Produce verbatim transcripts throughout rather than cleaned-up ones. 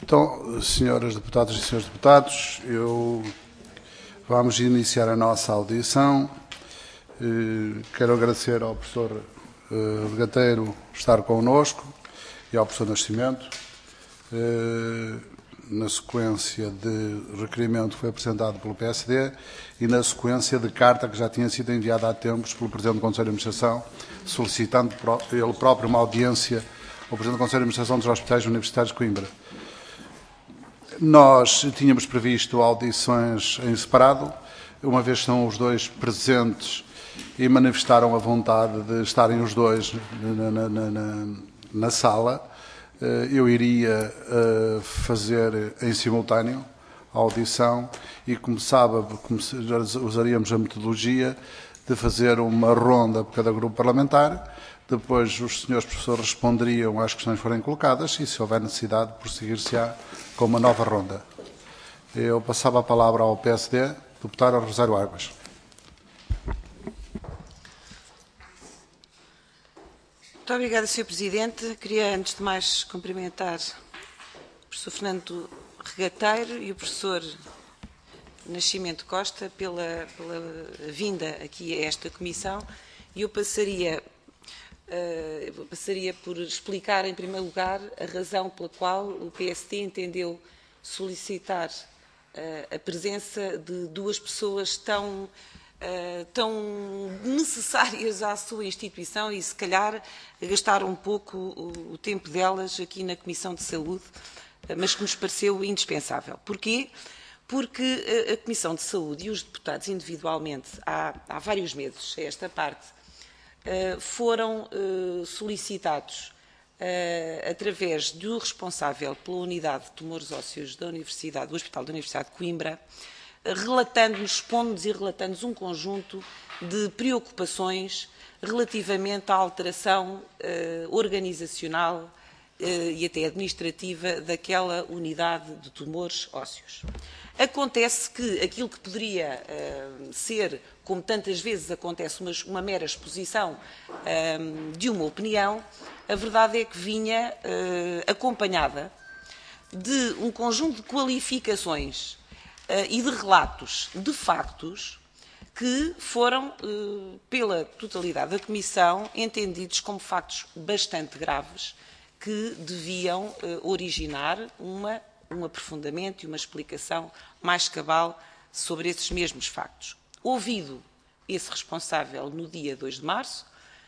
Então, senhoras deputadas e senhores deputados, eu vamos iniciar a nossa audição. Quero agradecer ao professor Regateiro estar connosco e ao professor Nascimento. Na sequência de requerimento que foi apresentado pelo P S D e na sequência de carta que já tinha sido enviada há tempos pelo Presidente do Conselho de Administração, solicitando ele próprio uma audiência ao Presidente do Conselho de Administração dos Hospitais Universitários de Coimbra. Nós tínhamos previsto audições em separado, uma vez que são os dois presentes e manifestaram a vontade de estarem os dois na, na, na, na, na sala, eu iria fazer em simultâneo a audição e começava, usaríamos a metodologia de fazer uma ronda por cada grupo parlamentar, depois os senhores professores responderiam às questões que forem colocadas e, se houver necessidade, prosseguir-se-á com uma nova ronda. Eu passava a palavra ao P S D, deputado Rosário Águas. Muito obrigada, senhor Presidente. Queria, antes de mais, cumprimentar o professor Fernando Regateiro e o professor Nascimento Costa pela, pela vinda aqui a esta comissão. E eu passaria, uh, passaria por explicar, em primeiro lugar, a razão pela qual o P S D entendeu solicitar uh, a presença de duas pessoas tão Uh, tão necessárias à sua instituição e, se calhar, gastar um pouco o, o tempo delas aqui na Comissão de Saúde, uh, mas que nos pareceu indispensável. Porquê? Porque uh, a Comissão de Saúde e os deputados individualmente, há, há vários meses, a esta parte, uh, foram uh, solicitados uh, através do responsável pela unidade de tumores ósseos da Universidade, do Hospital da Universidade de Coimbra, relatando-nos, expondo-nos e relatando-nos um conjunto de preocupações relativamente à alteração eh, organizacional eh, e até administrativa daquela unidade de tumores ósseos. Acontece que aquilo que poderia eh, ser, como tantas vezes acontece, uma, uma mera exposição eh, de uma opinião, a verdade é que vinha eh, acompanhada de um conjunto de qualificações Uh, e de relatos de factos que foram, uh, pela totalidade da Comissão, entendidos como factos bastante graves que deviam uh, originar uma, um aprofundamento e uma explicação mais cabal sobre esses mesmos factos. Ouvido esse responsável no dia dois de março,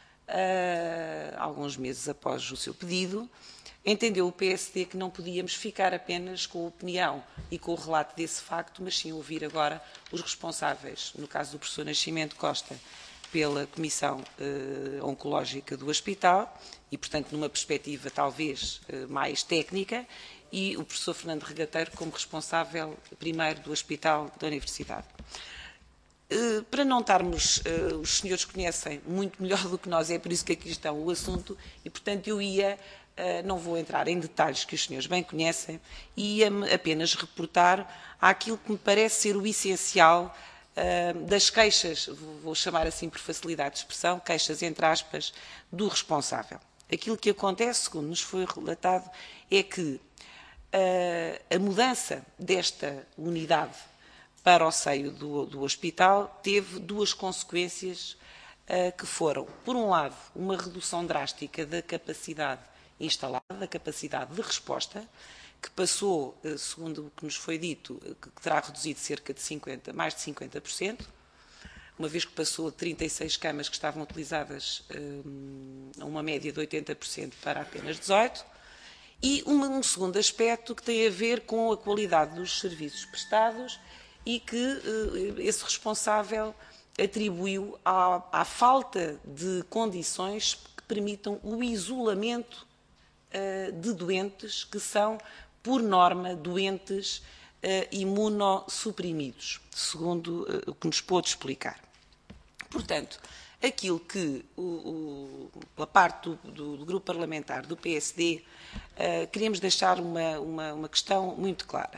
uh, alguns meses após o seu pedido, entendeu o P S D que não podíamos ficar apenas com a opinião e com o relato desse facto, mas sim ouvir agora os responsáveis, no caso do professor Nascimento Costa, pela Comissão eh, Oncológica do Hospital, e, portanto, numa perspectiva talvez eh, mais técnica, e o professor Fernando Regateiro como responsável primeiro do Hospital da Universidade. Uh, para não estarmos, uh, os senhores conhecem muito melhor do que nós, é por isso que aqui está o assunto, e, portanto, eu ia... Uh, não vou entrar em detalhes que os senhores bem conhecem, e ia-me apenas reportar àquilo que me parece ser o essencial uh, das queixas, vou chamar assim por facilidade de expressão, queixas entre aspas, do responsável. Aquilo que acontece, segundo nos foi relatado, é que uh, a mudança desta unidade para o seio do, do hospital teve duas consequências uh, que foram, por um lado, uma redução drástica da capacidade instalada, a capacidade de resposta, que passou, segundo o que nos foi dito, que terá reduzido cerca de cinquenta, mais de cinquenta por cento, uma vez que passou de trinta e seis camas que estavam utilizadas a uma média de oitenta por cento para apenas dezoito por cento, e um, um segundo aspecto que tem a ver com a qualidade dos serviços prestados e que esse responsável atribuiu à, à falta de condições que permitam o isolamento de doentes que são, por norma, doentes uh, imunossuprimidos, segundo uh, o que nos pôde explicar. Portanto, aquilo que, o, o, pela parte do, do, do grupo parlamentar do P S D, uh, queremos deixar uma, uma, uma questão muito clara.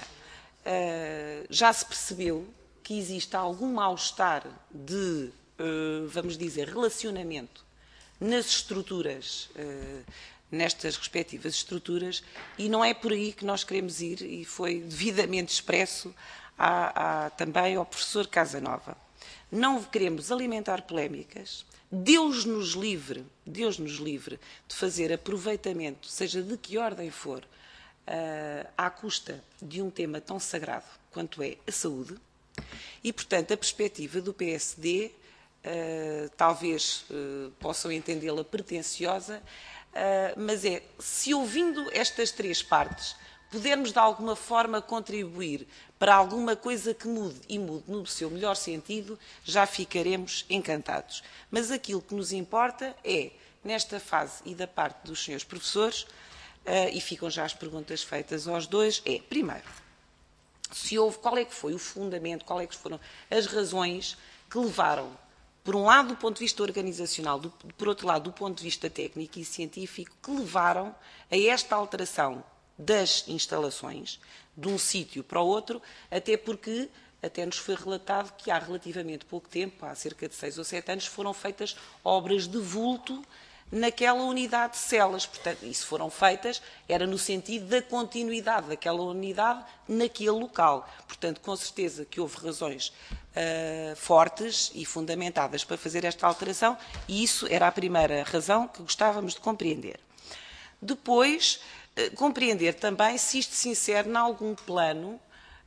Uh, já se percebeu que existe algum mal-estar de, uh, vamos dizer, relacionamento nas estruturas uh, nestas respectivas estruturas, e não é por aí que nós queremos ir, e foi devidamente expresso a, a, também ao professor Casanova. Não queremos alimentar polémicas. Deus nos livre, Deus nos livre de fazer aproveitamento, seja de que ordem for, uh, à custa de um tema tão sagrado quanto é a saúde. E, portanto, a perspectiva do P S D, uh, talvez uh, possam entendê-la pretenciosa, uh, mas é, se ouvindo estas três partes, pudermos de alguma forma contribuir para alguma coisa que mude e mude no seu melhor sentido, já ficaremos encantados. Mas aquilo que nos importa é, nesta fase e da parte dos senhores professores, uh, e ficam já as perguntas feitas aos dois, é, primeiro, se houve, qual é que foi o fundamento, qual é que foram as razões que levaram, por um lado do ponto de vista organizacional, do, por outro lado do ponto de vista técnico e científico, que levaram a esta alteração das instalações, de um sítio para o outro, até porque até nos foi relatado que há relativamente pouco tempo, há cerca de seis ou sete anos, foram feitas obras de vulto naquela unidade de celas. Portanto, e se foram feitas, era no sentido da continuidade daquela unidade naquele local. Portanto, com certeza que houve razões uh, fortes e fundamentadas para fazer esta alteração, e isso era a primeira razão que gostávamos de compreender. Depois, compreender também se isto se insere em algum plano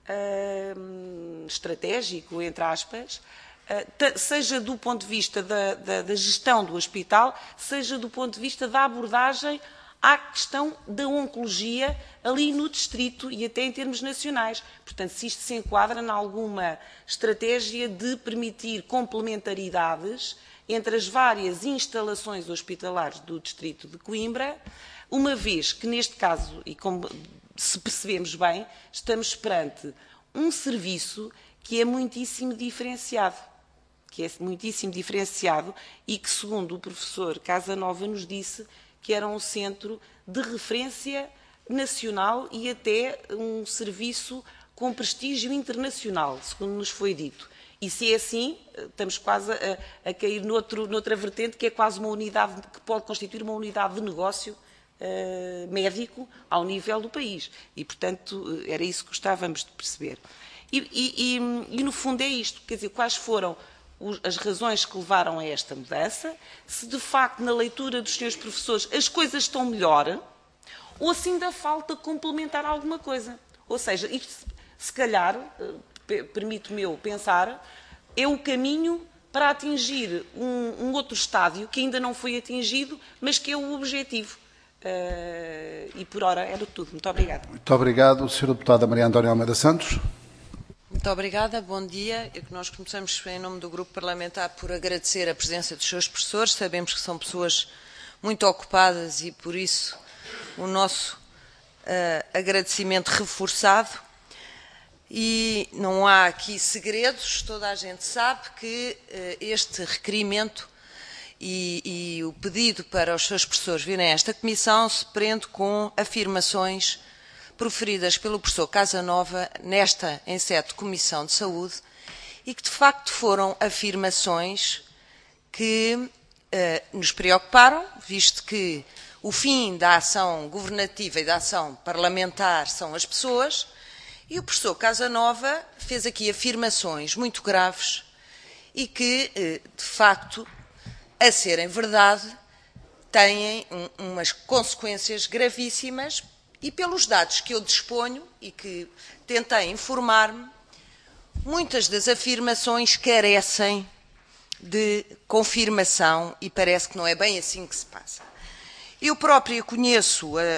uh, estratégico, entre aspas, uh, seja do ponto de vista da, da, da gestão do hospital, seja do ponto de vista da abordagem à questão da oncologia ali no distrito e até em termos nacionais. Portanto, se isto se enquadra em alguma estratégia de permitir complementaridades entre as várias instalações hospitalares do distrito de Coimbra, uma vez que, neste caso, e como se percebemos bem, estamos perante um serviço que é muitíssimo diferenciado, que é muitíssimo diferenciado e que, segundo o professor Casanova nos disse, que era um centro de referência nacional e até um serviço com prestígio internacional, segundo nos foi dito. E se é assim, estamos quase a, a cair noutro, noutra vertente, que é quase uma unidade, que pode constituir uma unidade de negócio Uh, médico ao nível do país. E, portanto, era isso que gostávamos de perceber. E, e, e, e no fundo, é isto. Quer dizer, quais foram os, as razões que levaram a esta mudança, se de facto, na leitura dos senhores professores, as coisas estão melhor, ou se ainda falta complementar alguma coisa. Ou seja, isto, se calhar, uh, permito-me eu pensar, é o caminho para atingir um, um outro estádio que ainda não foi atingido, mas que é o objetivo. Uh, e por hora era tudo. Muito obrigada. Muito obrigado, senhora Deputada Maria Antónia Almeida Santos. Muito obrigada, bom dia. É que nós começamos, em nome do Grupo Parlamentar, por agradecer a presença dos seus professores. Sabemos que são pessoas muito ocupadas e, por isso, o nosso uh, agradecimento reforçado. E não há aqui segredos, toda a gente sabe que uh, este requerimento E, e o pedido para os seus professores virem a esta comissão se prende com afirmações proferidas pelo professor Casanova nesta, em sede de Comissão de Saúde, e que de facto foram afirmações que eh, nos preocuparam, visto que o fim da ação governativa e da ação parlamentar são as pessoas, e o professor Casanova fez aqui afirmações muito graves e que, eh, de facto, a serem verdade, têm um, umas consequências gravíssimas e, pelos dados que eu disponho e que tentei informar-me, muitas das afirmações carecem de confirmação e parece que não é bem assim que se passa. Eu própria conheço a,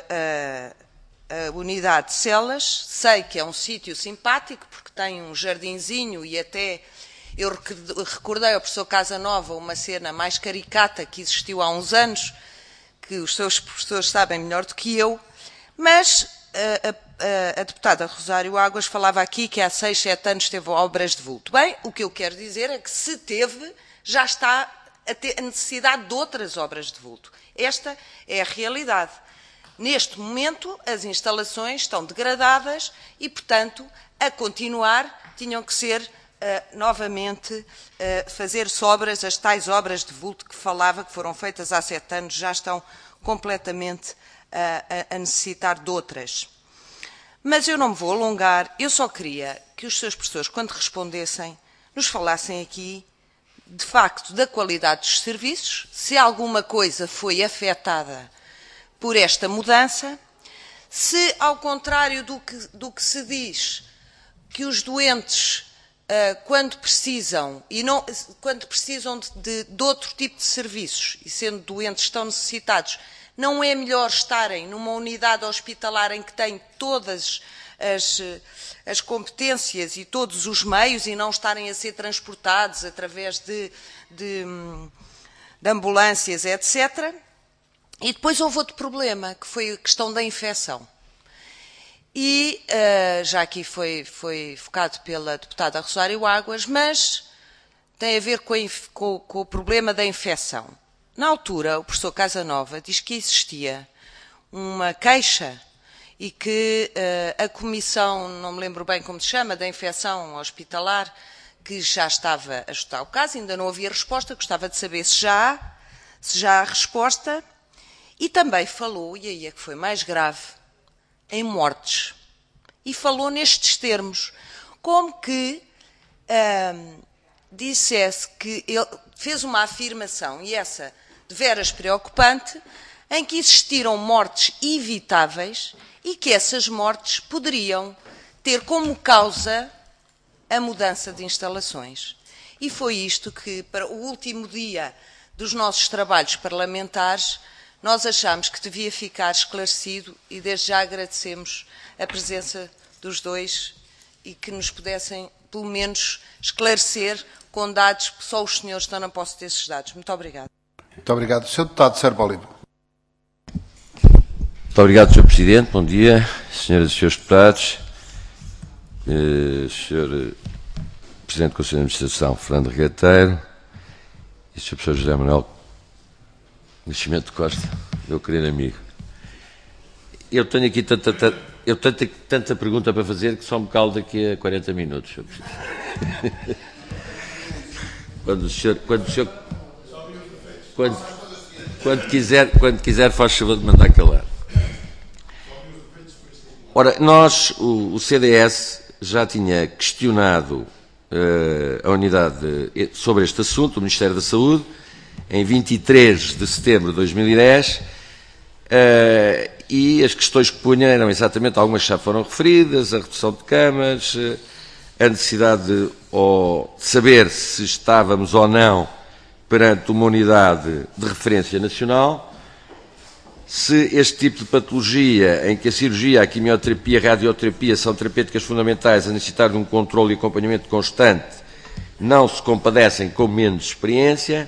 a, a unidade de celas, sei que é um sítio simpático porque tem um jardinzinho e até... Eu recordei ao professor Casanova uma cena mais caricata que existiu há uns anos, que os seus professores sabem melhor do que eu, mas a, a, a deputada Rosário Águas falava aqui que há seis, sete anos teve obras de vulto. Bem, o que eu quero dizer é que se teve, já está a ter a necessidade de outras obras de vulto. Esta é a realidade. Neste momento, as instalações estão degradadas e, portanto, a continuar, tinham que ser Uh, novamente uh, fazer-se obras, as tais obras de vulto que falava, que foram feitas há sete anos, já estão completamente a, a necessitar de outras. Mas eu não me vou alongar, eu só queria que os seus professores, quando respondessem, nos falassem aqui, de facto, da qualidade dos serviços, se alguma coisa foi afetada por esta mudança, se, ao contrário do que, do que se diz, que os doentes, uh, quando precisam, e não, quando precisam de, de, de outro tipo de serviços, e sendo doentes estão necessitados, não é melhor estarem numa unidade hospitalar em que têm todas as, as competências e todos os meios e não estarem a ser transportados através de, de, de ambulâncias, etcétera. E depois houve outro problema, que foi a questão da infecção. E uh, já aqui foi, foi focado pela deputada Rosário Águas, mas tem a ver com, a, com, com o problema da infecção. Na altura, o professor Casanova diz que existia uma queixa e que uh, a comissão, não me lembro bem como se chama, da infecção hospitalar, que já estava a estudar o caso, ainda não havia resposta, gostava de saber se já há, se já há resposta, e também falou, e aí é que foi mais grave, em mortes. E falou nestes termos, como que uh, dissesse que ele fez uma afirmação, e essa de veras preocupante, em que existiram mortes evitáveis e que essas mortes poderiam ter como causa a mudança de instalações. E foi isto que, para o último dia dos nossos trabalhos parlamentares, nós achámos que devia ficar esclarecido e desde já agradecemos a presença dos dois e que nos pudessem, pelo menos, esclarecer com dados, porque só os senhores estão na posse desses dados. Muito obrigado. Muito obrigado. senhor Deputado Sérgio Oliva. Muito obrigado, senhor Presidente. Bom dia, senhoras e senhores deputados. Uh, senhor Presidente do Conselho de Administração, Fernando Regateiro, e senhor Professor José Manuel Nascimento Costa, meu querido amigo. Eu tenho aqui tanta, tanta, eu tenho tanta pergunta para fazer que só me calo daqui a quarenta minutos, senhor Presidente. Quando o senhor... Quando o senhor Quando, quando, quiser, quando quiser, faz favor de mandar calar. Ora, nós, o, o C D S, já tinha questionado uh, a unidade de, sobre este assunto, o Ministério da Saúde, em vinte e três de setembro de dois mil e dez, uh, e as questões que punha eram exatamente, algumas já foram referidas, a redução de camas, uh, a necessidade de, ou, de saber se estávamos ou não perante uma unidade de referência nacional, se este tipo de patologia, em que a cirurgia, a quimioterapia, a radioterapia são terapêuticas fundamentais a necessitar de um controle e acompanhamento constante, não se compadecem com menos experiência,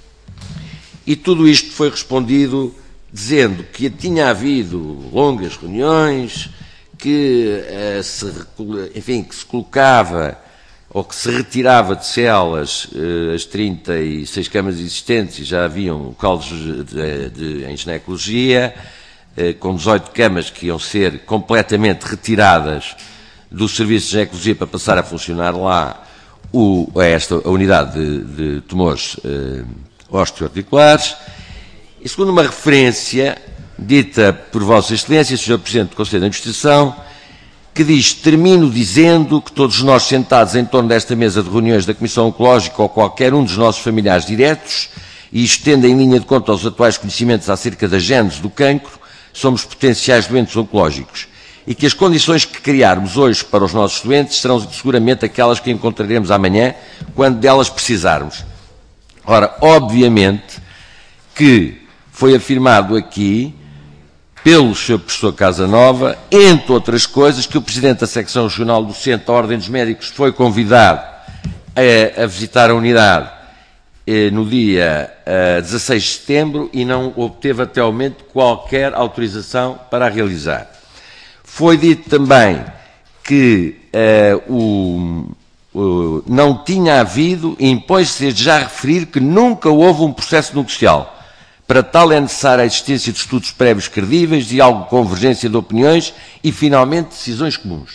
e tudo isto foi respondido dizendo que tinha havido longas reuniões, que, eh, se, enfim, que se colocava ou que se retirava de celas eh, as trinta e seis camas existentes, e já haviam caldos de, de, de, em ginecologia, eh, com dezoito camas que iam ser completamente retiradas do serviço de ginecologia para passar a funcionar lá o, a esta a unidade de, de tumores eh, osteoarticulares. E segundo uma referência dita por Vossa Excelência, senhor Presidente do Conselho de Administração, que diz, termino dizendo que todos nós sentados em torno desta mesa de reuniões da Comissão Oncológica ou qualquer um dos nossos familiares diretos, e isto tendo em linha de conta os atuais conhecimentos acerca da gênese do cancro, somos potenciais doentes oncológicos, e que as condições que criarmos hoje para os nossos doentes serão seguramente aquelas que encontraremos amanhã, quando delas precisarmos. Ora, obviamente que foi afirmado aqui pelo senhor professor Casanova, entre outras coisas, que o Presidente da Secção Regional do Centro da Ordem dos Médicos foi convidado a, a visitar a unidade eh, no dia eh, dezasseis de setembro e não obteve até ao momento qualquer autorização para a realizar. Foi dito também que eh, o, o, não tinha havido, e impõe-se já referir que nunca houve um processo nupcial. Para tal é necessária a existência de estudos prévios credíveis, diálogo, convergência de opiniões e, finalmente, decisões comuns.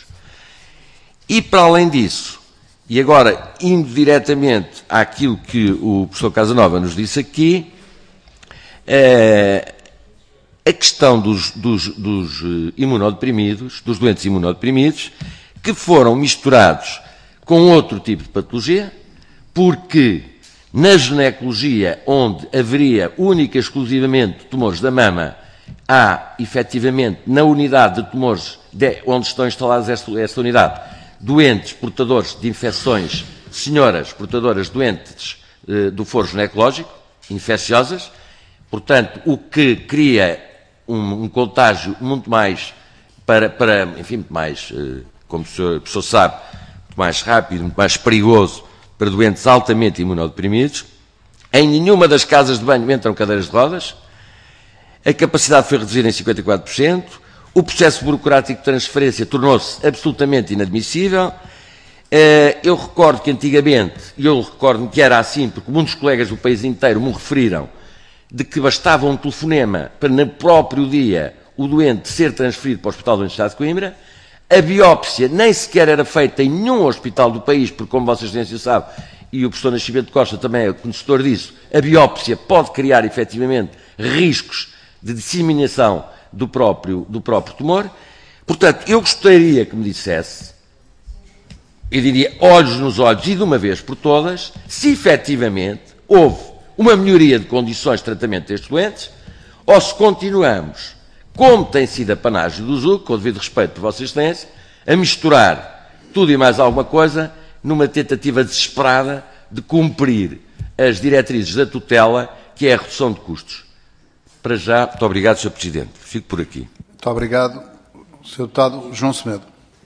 E, para além disso, e agora indo diretamente àquilo que o professor Casanova nos disse aqui, eh, a questão dos, dos, dos imunodeprimidos, dos doentes imunodeprimidos, que foram misturados com outro tipo de patologia, porque na ginecologia, onde haveria única e exclusivamente tumores da mama, há, efetivamente, na unidade de tumores de, onde estão instalados esta, esta unidade, doentes portadores de infecções, senhoras portadoras doentes eh, do foro ginecológico, infecciosas, portanto, o que cria um, um contágio muito mais, para, para enfim, muito mais, eh, como o senhor, o professor sabe, muito mais rápido, muito mais perigoso para doentes altamente imunodeprimidos. Em nenhuma das casas de banho entram cadeiras de rodas. A capacidade foi reduzida em cinquenta e quatro por cento. O processo burocrático de transferência tornou-se absolutamente inadmissível. Eu recordo que antigamente, e eu recordo que era assim, porque muitos colegas do país inteiro me referiram, de que bastava um telefonema para, no próprio dia, o doente ser transferido para o Hospital da Universidade de Coimbra. A biópsia nem sequer era feita em nenhum hospital do país, porque, como Vossa Excelência sabe, e o professor Nascimento Costa também é conhecedor disso, a biópsia pode criar, efetivamente, riscos de disseminação do próprio, do próprio tumor. Portanto, eu gostaria que me dissesse, eu diria olhos nos olhos e de uma vez por todas, se efetivamente houve uma melhoria de condições de tratamento destes doentes, ou se continuamos, como tem sido a panagem do Z U C, com o devido respeito por Vossa Excelência, a misturar tudo e mais alguma coisa numa tentativa desesperada de cumprir as diretrizes da tutela, que é a redução de custos. Para já, muito obrigado, senhor Presidente. Fico por aqui. Muito obrigado. senhor Deputado João Semedo.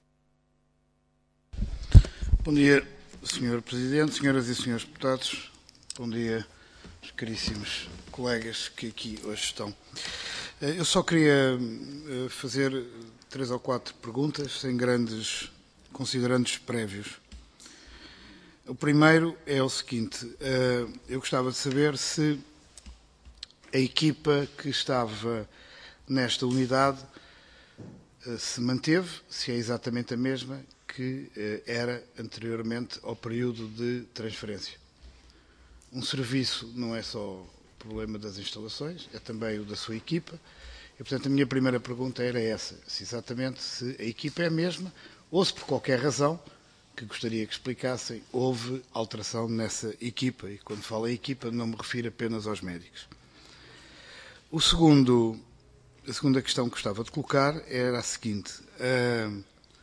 Bom dia, senhor Presidente, senhoras e senhores deputados. Bom dia, caríssimos colegas que aqui hoje estão. Eu só queria fazer três ou quatro perguntas, sem grandes considerandos prévios. O primeiro é o seguinte, eu gostava de saber se a equipa que estava nesta unidade se manteve, se é exatamente a mesma que era anteriormente ao período de transferência. Um serviço não é só o problema das instalações, é também o da sua equipa. E, portanto, a minha primeira pergunta era essa, se exatamente se a equipa é a mesma ou se, por qualquer razão, que gostaria que explicassem, houve alteração nessa equipa. E, quando falo em equipa, não me refiro apenas aos médicos. O segundo, a segunda questão que gostava de colocar era a seguinte. Uh,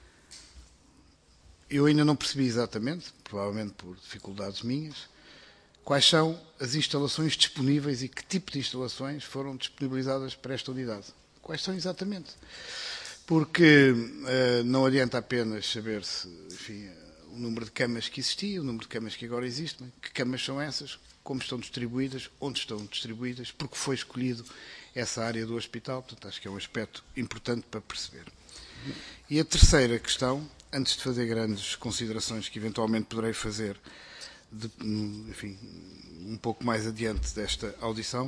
eu ainda não percebi exatamente, provavelmente por dificuldades minhas, quais são as instalações disponíveis e que tipo de instalações foram disponibilizadas para esta unidade. Quais são exatamente? Porque uh, não adianta apenas saber-se, enfim, o número de camas que existia, o número de camas que agora existem, que camas são essas, como estão distribuídas, onde estão distribuídas, porque foi escolhido essa área do hospital. Portanto, acho que é um aspecto importante para perceber. E a terceira questão, antes de fazer grandes considerações que eventualmente poderei fazer, de, enfim, um pouco mais adiante desta audição,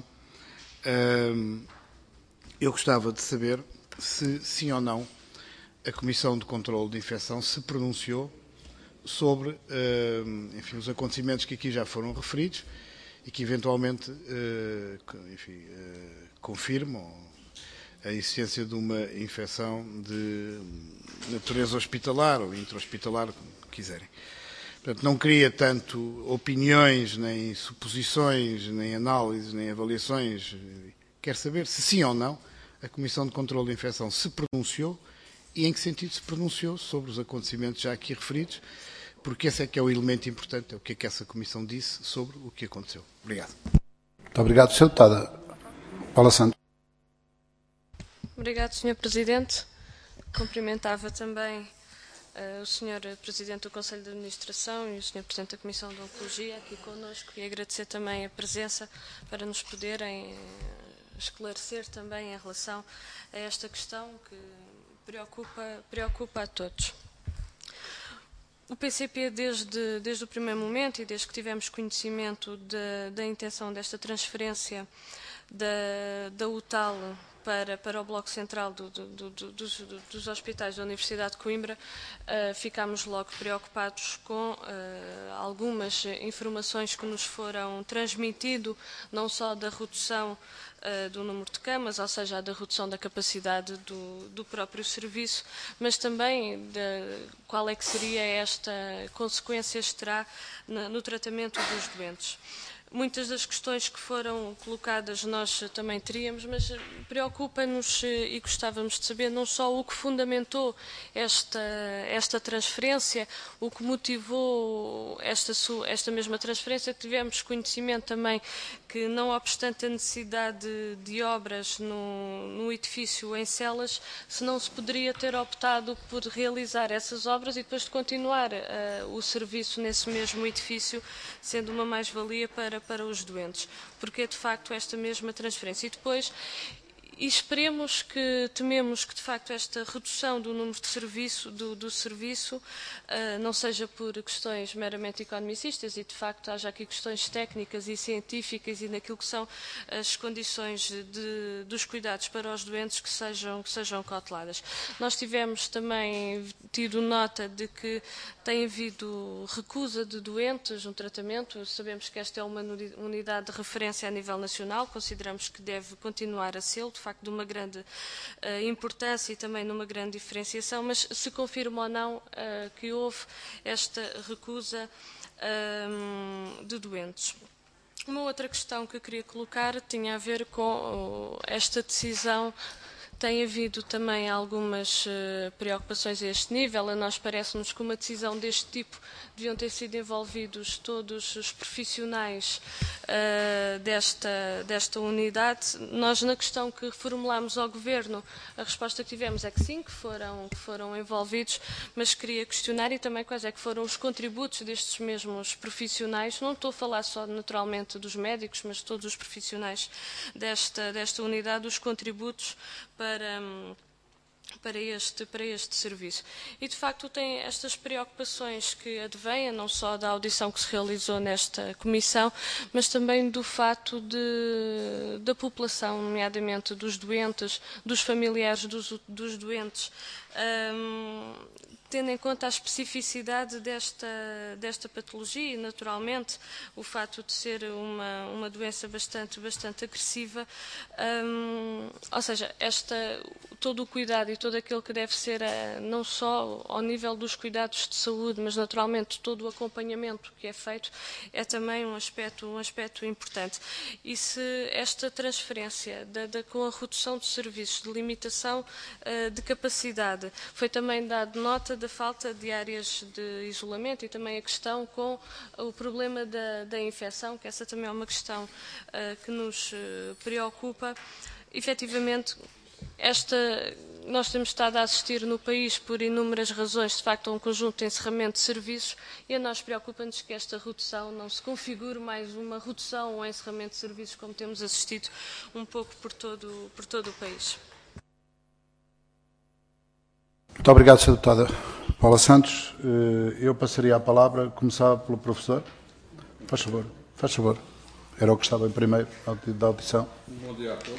eu gostava de saber se, sim ou não, a Comissão de Controlo de Infecção se pronunciou sobre, enfim, os acontecimentos que aqui já foram referidos e que eventualmente, enfim, confirmam a existência de uma infecção de natureza hospitalar ou intra-hospitalar, como quiserem. Portanto, não queria tanto opiniões, nem suposições, nem análises, nem avaliações. Quero saber se sim ou não a Comissão de Controlo de Infecção se pronunciou e em que sentido se pronunciou sobre os acontecimentos já aqui referidos, porque esse é que é o elemento importante, é o que é que essa Comissão disse sobre o que aconteceu. Obrigado. Muito obrigado, senhor Deputado. Paula Santos. Obrigado, senhor Presidente. Cumprimentava também uh, o senhor Presidente do Conselho de Administração e o senhor Presidente da Comissão de Oncologia aqui connosco e agradecer também a presença para nos poderem esclarecer também em relação a esta questão que preocupa, preocupa a todos. O P C P, desde, desde o primeiro momento e desde que tivemos conhecimento de, da intenção desta transferência da, da U T A L para, para o Bloco Central do, do, do, do, dos, dos hospitais da Universidade de Coimbra, uh, ficámos logo preocupados com uh, algumas informações que nos foram transmitidas, não só da redução uh, do número de camas, ou seja, da redução da capacidade do, do próprio serviço, mas também de qual é que seria esta consequência terá na, no tratamento dos doentes. Muitas das questões que foram colocadas nós também teríamos, mas preocupa-nos e gostávamos de saber não só o que fundamentou esta, esta transferência, o que motivou esta, esta mesma transferência. Tivemos conhecimento também que, não obstante a necessidade de, de obras no, no edifício em Celas, se não se poderia ter optado por realizar essas obras e depois de continuar uh, o serviço nesse mesmo edifício, sendo uma mais-valia para para os doentes, porque é de facto esta mesma transferência. E depois, e esperemos que, tememos que de facto esta redução do número de serviço, do, do serviço uh, não seja por questões meramente economicistas e de facto haja aqui questões técnicas e científicas e naquilo que são as condições de, dos cuidados para os doentes que sejam, que sejam cauteladas. Nós tivemos também tido nota de que tem havido recusa de doentes no tratamento. Sabemos que esta é uma unidade de referência a nível nacional, consideramos que deve continuar a ser, de facto, de uma grande uh, importância e também numa grande diferenciação, mas se confirma ou não uh, que houve esta recusa uh, de doentes. Uma outra questão que eu queria colocar tinha a ver com uh, esta decisão. Tem havido também algumas uh, preocupações a este nível. A nós parece-nos que uma decisão deste tipo deviam ter sido envolvidos todos os profissionais uh, desta, desta unidade. Nós, na questão que formulámos ao Governo, a resposta que tivemos é que sim, que foram, que foram envolvidos, mas queria questionar e também quais é que foram os contributos destes mesmos profissionais. Não estou a falar só naturalmente dos médicos, mas todos os profissionais desta, desta unidade, os contributos para, para, este, para este serviço. E, de facto, tem estas preocupações que advêm, não só da audição que se realizou nesta comissão, mas também do fato de, da população, nomeadamente dos doentes, dos familiares dos, dos doentes, um, tendo em conta a especificidade desta, desta patologia e, naturalmente, o fato de ser uma, uma doença bastante, bastante agressiva, um, ou seja, esta, todo o cuidado e todo aquilo que deve ser, a, não só ao nível dos cuidados de saúde, mas, naturalmente, todo o acompanhamento que é feito, é também um aspecto, um aspecto importante. E se esta transferência, da, da, com a redução de serviços, de limitação uh, de capacidade, foi também dado nota da falta de áreas de isolamento e também a questão com o problema da, da infecção, que essa também é uma questão uh, que nos uh, preocupa. Efetivamente, esta, nós temos estado a assistir no país por inúmeras razões, de facto, a um conjunto de encerramento de serviços e a nós preocupa-nos que esta redução não se configure mais uma redução ou encerramento de serviços como temos assistido um pouco por todo, por todo o país. Muito obrigado, senhora Deputada Paula Santos. Eu passaria a palavra, começava pelo professor. Faz favor, faz favor. Era o que estava em primeiro da audição. Bom dia a todos.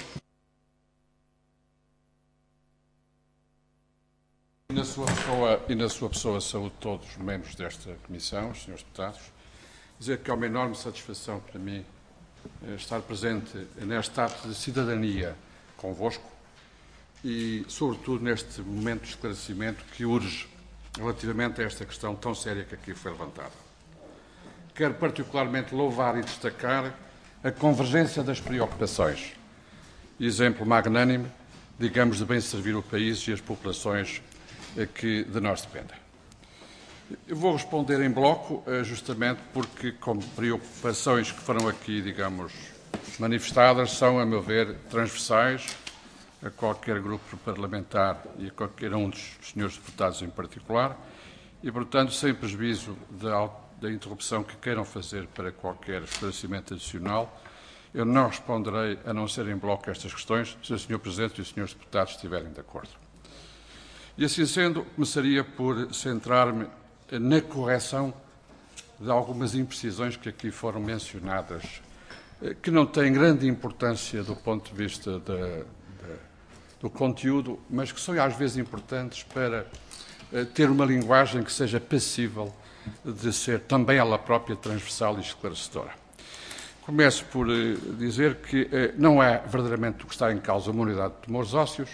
E na sua pessoa, e na sua pessoa saúde todos os membros desta comissão, os senhores deputados, dizer que é uma enorme satisfação para mim estar presente neste ato de cidadania convosco e, sobretudo, neste momento de esclarecimento que urge relativamente a esta questão tão séria que aqui foi levantada. Quero particularmente louvar e destacar a convergência das preocupações, exemplo magnânime, digamos, de bem servir o país e as populações que de nós dependem. Eu vou responder em bloco, justamente porque, como preocupações que foram aqui, digamos, manifestadas, são, a meu ver, transversais a qualquer grupo parlamentar e a qualquer um dos senhores deputados em particular e, portanto, sem prejuízo da, da interrupção que queiram fazer para qualquer esclarecimento adicional, eu não responderei a não ser em bloco estas questões, se o senhor Presidente e os senhores deputados estiverem de acordo. E, assim sendo, começaria por centrar-me na correção de algumas imprecisões que aqui foram mencionadas, que não têm grande importância do ponto de vista da, da do conteúdo, mas que são às vezes importantes para uh, ter uma linguagem que seja passível de ser também ela própria transversal e esclarecedora. Começo por uh, dizer que uh, não é verdadeiramente o que está em causa uma unidade de tumores ósseos,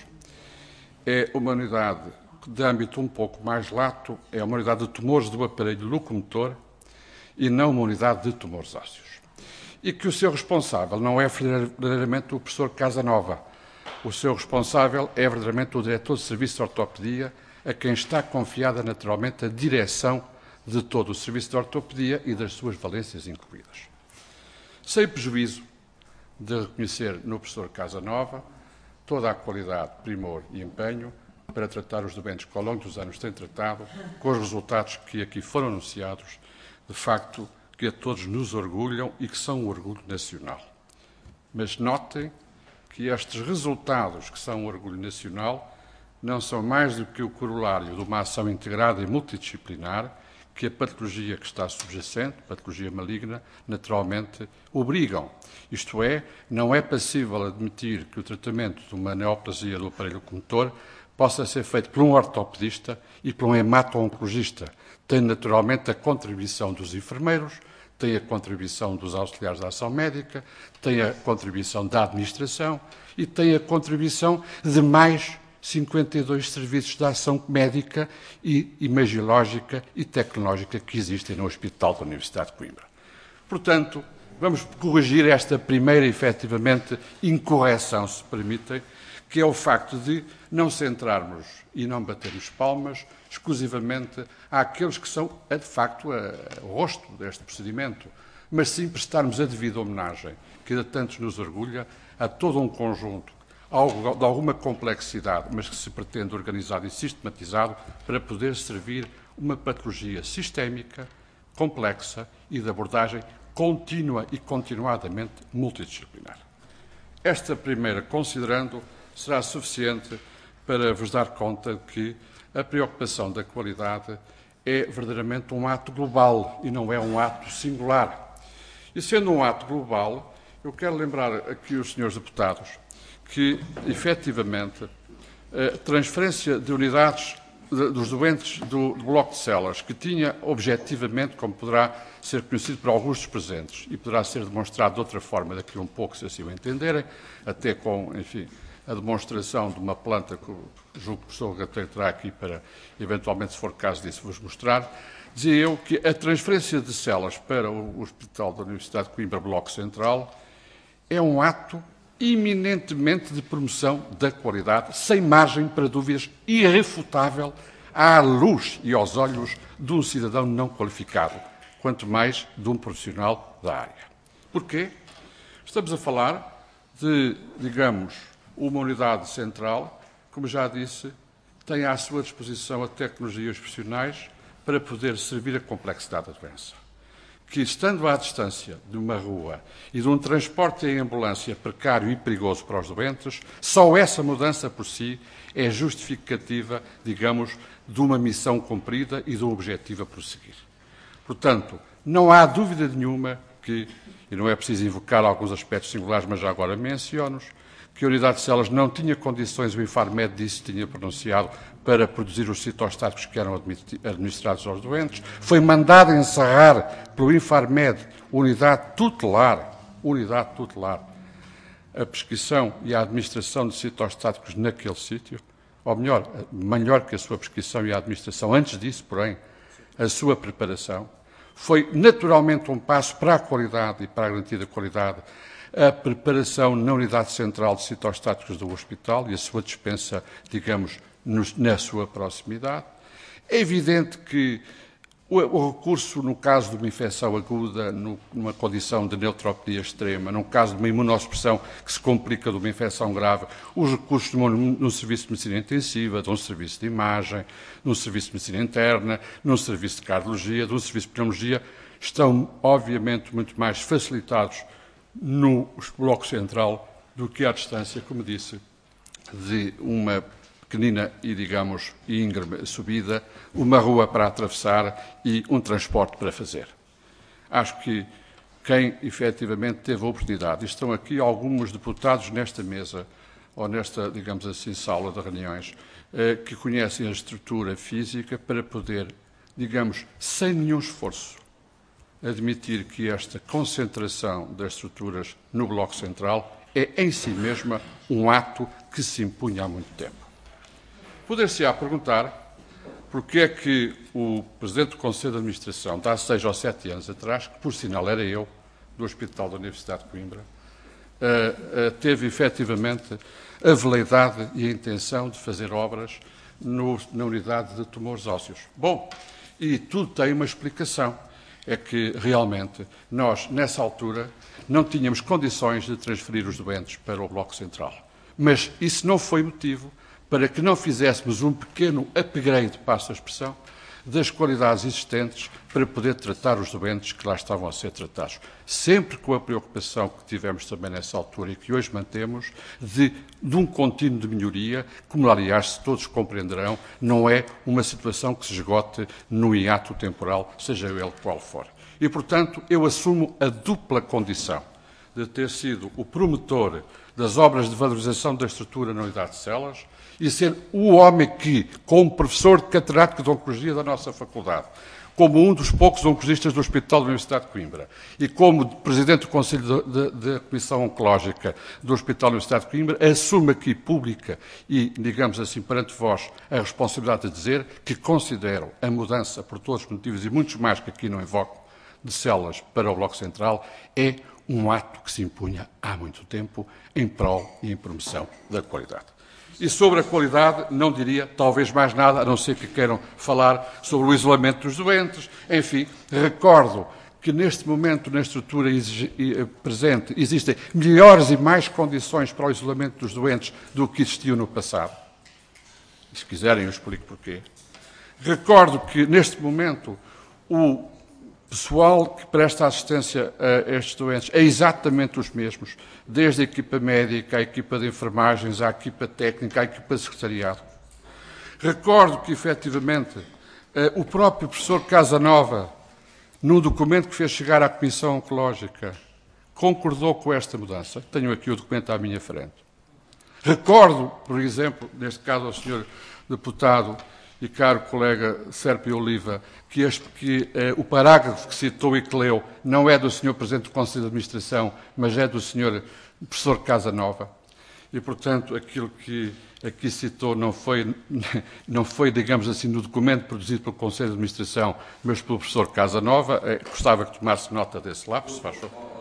é uma unidade de âmbito um pouco mais lato, é uma unidade de tumores do aparelho locomotor e não uma unidade de tumores ósseos. E que o seu responsável não é verdadeiramente o professor Casanova. O seu responsável é verdadeiramente o diretor de serviço de ortopedia, a quem está confiada naturalmente a direção de todo o serviço de ortopedia e das suas valências incluídas. Sem prejuízo de reconhecer no professor Casanova toda a qualidade, primor e empenho para tratar os doentes que ao longo dos anos tem tratado, com os resultados que aqui foram anunciados, de facto, que a todos nos orgulham e que são um orgulho nacional. Mas notem que estes resultados, que são um orgulho nacional, não são mais do que o corolário de uma ação integrada e multidisciplinar que a patologia que está subjacente, patologia maligna, naturalmente obrigam. Isto é, não é passível admitir que o tratamento de uma neoplasia do aparelho locomotor possa ser feito por um ortopedista e por um hemato-oncologista. Tem naturalmente a contribuição dos enfermeiros, tem a contribuição dos auxiliares de ação médica, tem a contribuição da administração e tem a contribuição de mais cinquenta e dois serviços de ação médica e imagiológica e tecnológica que existem no Hospital da Universidade de Coimbra. Portanto, vamos corrigir esta primeira, efetivamente, incorreção, se permitem, que é o facto de não centrarmos e não batermos palmas exclusivamente àqueles que são, de facto, o rosto deste procedimento, mas sim prestarmos a devida homenagem, que a tantos nos orgulha, a todo um conjunto, algo de alguma complexidade, mas que se pretende organizado e sistematizado para poder servir uma patologia sistémica, complexa e de abordagem contínua e continuadamente multidisciplinar. Esta primeira, considerando, será suficiente para vos dar conta de que a preocupação da qualidade é verdadeiramente um ato global e não é um ato singular. E sendo um ato global, eu quero lembrar aqui os senhores deputados que, efetivamente, a transferência de unidades dos doentes do, do bloco de celas, que tinha objetivamente, como poderá ser conhecido por alguns dos presentes, e poderá ser demonstrado de outra forma daqui a um pouco, se assim o entenderem, até com, enfim, a demonstração de uma planta que julgo que o professor Gateiro terá aqui para, eventualmente, se for caso disso, vos mostrar, dizia eu que a transferência de celas para o Hospital da Universidade de Coimbra, Bloco Central, é um ato eminentemente de promoção da qualidade, sem margem para dúvidas, irrefutável à luz e aos olhos de um cidadão não qualificado, quanto mais de um profissional da área. Porquê? Estamos a falar de, digamos, uma unidade central, como já disse, tem à sua disposição a tecnologia e os profissionais para poder servir a complexidade da doença. Que, estando à distância de uma rua e de um transporte em ambulância precário e perigoso para os doentes, só essa mudança por si é justificativa, digamos, de uma missão cumprida e de um objetivo a prosseguir. Portanto, não há dúvida nenhuma que, e não é preciso invocar alguns aspectos singulares, mas já agora menciono-os, que a unidade de celas não tinha condições, o Infarmed disse, tinha pronunciado, para produzir os citostáticos que eram administrados aos doentes. Foi mandado encerrar pelo Infarmed, unidade tutelar, unidade tutelar, a prescrição e a administração de citostáticos naquele sítio, ou melhor, melhor que a sua prescrição e a administração, antes disso, porém, a sua preparação. Foi naturalmente um passo para a qualidade e para a garantia da qualidade, a preparação na unidade central de citostáticos do hospital e a sua dispensa, digamos, na sua proximidade. É evidente que o recurso, no caso de uma infecção aguda, numa condição de neutropenia extrema, num caso de uma imunossupressão que se complica de uma infecção grave, os recursos num serviço de medicina intensiva, de um serviço de imagem, num serviço de medicina interna, num serviço de cardiologia, de um serviço de pneumologia, estão, obviamente, muito mais facilitados no bloco central do que à distância, como disse, de uma pequenina e, digamos, íngreme subida, uma rua para atravessar e um transporte para fazer. Acho que quem efetivamente teve a oportunidade, e estão aqui alguns deputados nesta mesa, ou nesta, digamos assim, sala de reuniões, eh, que conhecem a estrutura física para poder, digamos, sem nenhum esforço, admitir que esta concentração das estruturas no Bloco Central é em si mesma um ato que se impunha há muito tempo. Poder-se-á perguntar porque é que o Presidente do Conselho de Administração, de há seis ou sete anos atrás, que por sinal era eu, do Hospital da Universidade de Coimbra, uh, uh, teve efetivamente a veleidade e a intenção de fazer obras no, na unidade de tumores ósseos. Bom, e tudo tem uma explicação. É que, realmente, nós, nessa altura, não tínhamos condições de transferir os doentes para o Bloco Central. Mas isso não foi motivo para que não fizéssemos um pequeno upgrade, passo a expressão, das qualidades existentes para poder tratar os doentes que lá estavam a ser tratados. Sempre com a preocupação que tivemos também nessa altura e que hoje mantemos de, de um contínuo de melhoria, como, aliás, se todos compreenderão, não é uma situação que se esgote no hiato temporal, seja ele qual for. E, portanto, eu assumo a dupla condição de ter sido o promotor das obras de valorização da estrutura na unidade de celas e ser o homem que, como professor de catedrático de Oncologia da nossa faculdade, como um dos poucos oncologistas do Hospital da Universidade de Coimbra e como Presidente do Conselho da Comissão Oncológica do Hospital da Universidade de Coimbra, assume aqui pública e, digamos assim, perante vós, a responsabilidade de dizer que considero a mudança, por todos os motivos e muitos mais que aqui não invoco, de celas para o Bloco Central, é um ato que se impunha há muito tempo em prol e em promoção da qualidade. E sobre a qualidade não diria talvez mais nada, a não ser que queiram falar sobre o isolamento dos doentes. Enfim, recordo que neste momento, na estrutura presente, existem melhores e mais condições para o isolamento dos doentes do que existiam no passado. E se quiserem, eu explico porquê. Recordo que neste momento o pessoal que presta assistência a estes doentes é exatamente os mesmos, desde a equipa médica, a equipa de enfermagens, à equipa técnica, à equipa de secretariado. Recordo que, efetivamente, o próprio professor Casanova, num documento que fez chegar à Comissão Oncológica, concordou com esta mudança. Tenho aqui o documento à minha frente. Recordo, por exemplo, neste caso ao senhor deputado e caro colega Sérpio Oliva, que, este, que eh, o parágrafo que citou e que leu não é do senhor Presidente do Conselho de Administração, mas é do senhor Professor Casanova. E, portanto, aquilo que aqui citou não foi, não foi, digamos assim, no documento produzido pelo Conselho de Administração, mas pelo Professor Casanova. Eh, gostava que tomasse nota desse lápis, se faz favor.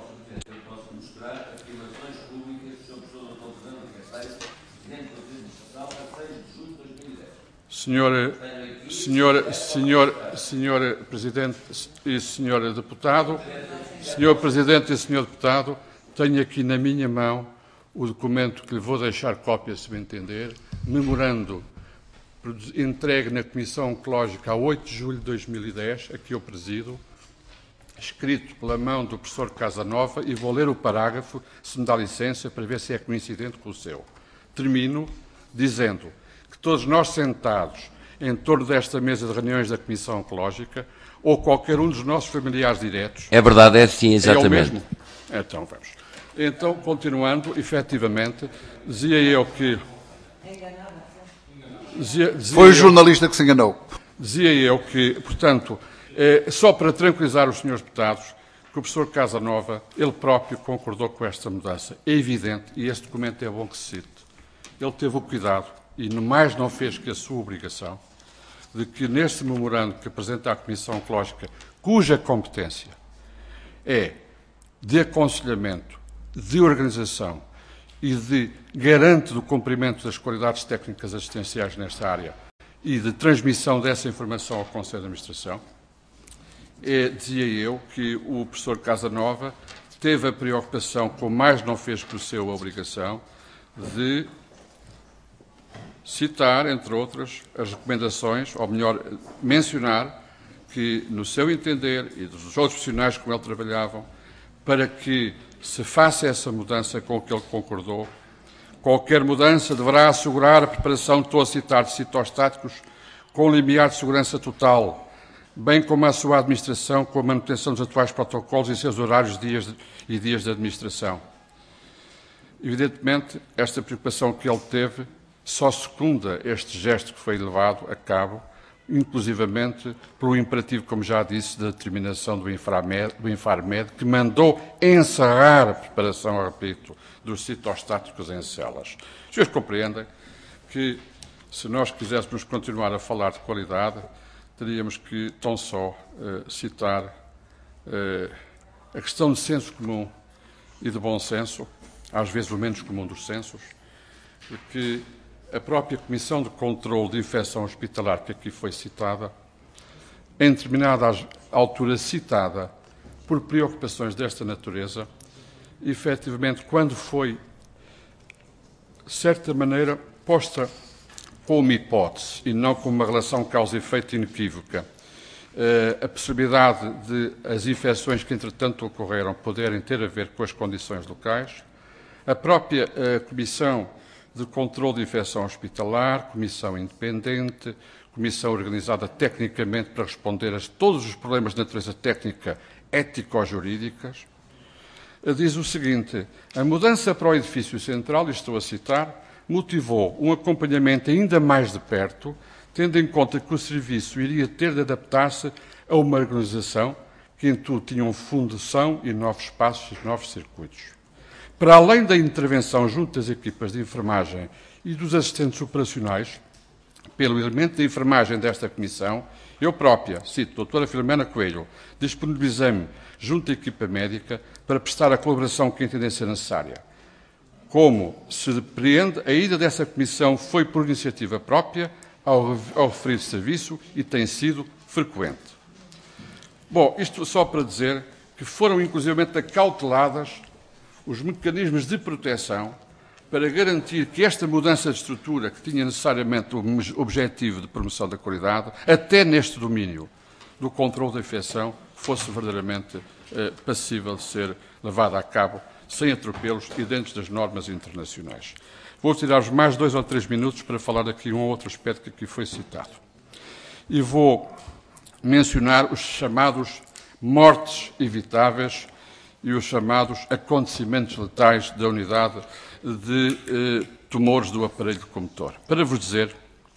Senhor, senhor, senhor, senhor Presidente e senhor Deputado, senhor Presidente e senhor Deputado, tenho aqui na minha mão o documento que lhe vou deixar cópia, se me entender, memorando entregue na Comissão Oncológica a oito de julho de dois mil e dez, a que eu presido, escrito pela mão do professor Casanova, e vou ler o parágrafo, se me dá licença, para ver se é coincidente com o seu. Termino dizendo que todos nós sentados em torno desta mesa de reuniões da Comissão Oncológica, ou qualquer um dos nossos familiares diretos... É verdade, é sim, exatamente. É o mesmo? Então, vamos. Então, continuando, efetivamente, dizia eu que... Dizia, dizia Foi o eu, jornalista que se enganou. Dizia eu que, portanto, eh, só para tranquilizar os senhores deputados, que o professor Casanova, ele próprio concordou com esta mudança. É evidente, e este documento é bom que se cite, ele teve o cuidado, e mais não fez que a sua obrigação, de que neste memorando que apresenta à Comissão Oncológica, cuja competência é de aconselhamento, de organização e de garante do cumprimento das qualidades técnicas assistenciais nesta área e de transmissão dessa informação ao Conselho de Administração, é, dizia eu que o professor Casanova teve a preocupação, como mais não fez que o seu a obrigação, de citar, entre outras, as recomendações, ou melhor, mencionar que, no seu entender, e dos outros profissionais com ele trabalhavam, para que se faça essa mudança com que ele concordou, qualquer mudança deverá assegurar a preparação, estou a citar, de citostáticos com limiar de segurança total, bem como a sua administração com a manutenção dos atuais protocolos e seus horários dias de, e dias de administração. Evidentemente, esta preocupação que ele teve só secunda este gesto que foi levado a cabo, inclusivamente pelo imperativo, como já disse, da determinação do Infarmed, do Infarmed, que mandou encerrar a preparação, repito, dos citostáticos em celas. Os senhores compreendem que, se nós quiséssemos continuar a falar de qualidade, teríamos que tão só uh, citar uh, a questão de senso comum e de bom senso, às vezes o menos comum dos sensos, que a própria Comissão de Controlo de Infecção Hospitalar, que aqui foi citada, em determinada altura citada por preocupações desta natureza, efetivamente, quando foi, de certa maneira, posta como hipótese e não como uma relação causa-efeito inequívoca, a possibilidade de as infecções que, entretanto, ocorreram poderem ter a ver com as condições locais, a própria Comissão de Controlo de Infecção Hospitalar, comissão independente, comissão organizada tecnicamente para responder a todos os problemas de natureza técnica, ético-jurídicas, diz o seguinte: a mudança para o edifício central, e estou a citar, motivou um acompanhamento ainda mais de perto, tendo em conta que o serviço iria ter de adaptar-se a uma organização que em tudo tinha uma fundação e novos espaços e novos circuitos. Para além da intervenção junto das equipas de enfermagem e dos assistentes operacionais, pelo elemento de enfermagem desta comissão, eu própria, cito, doutora Filomena Coelho, disponibilizei-me junto à equipa médica para prestar a colaboração que entendem ser necessária. Como se depreende, a ida dessa comissão foi por iniciativa própria ao, ao referido serviço e tem sido frequente. Bom, isto só para dizer que foram inclusivamente acauteladas os mecanismos de proteção para garantir que esta mudança de estrutura, que tinha necessariamente o objetivo de promoção da qualidade, até neste domínio do controle da infecção, fosse verdadeiramente eh, passível de ser levada a cabo sem atropelos e dentro das normas internacionais. Vou tirar-vos mais dois ou três minutos para falar aqui um ou outro aspecto que aqui foi citado. E vou mencionar os chamados mortes evitáveis e os chamados acontecimentos letais da unidade de eh, tumores do aparelho locomotor. Para vos dizer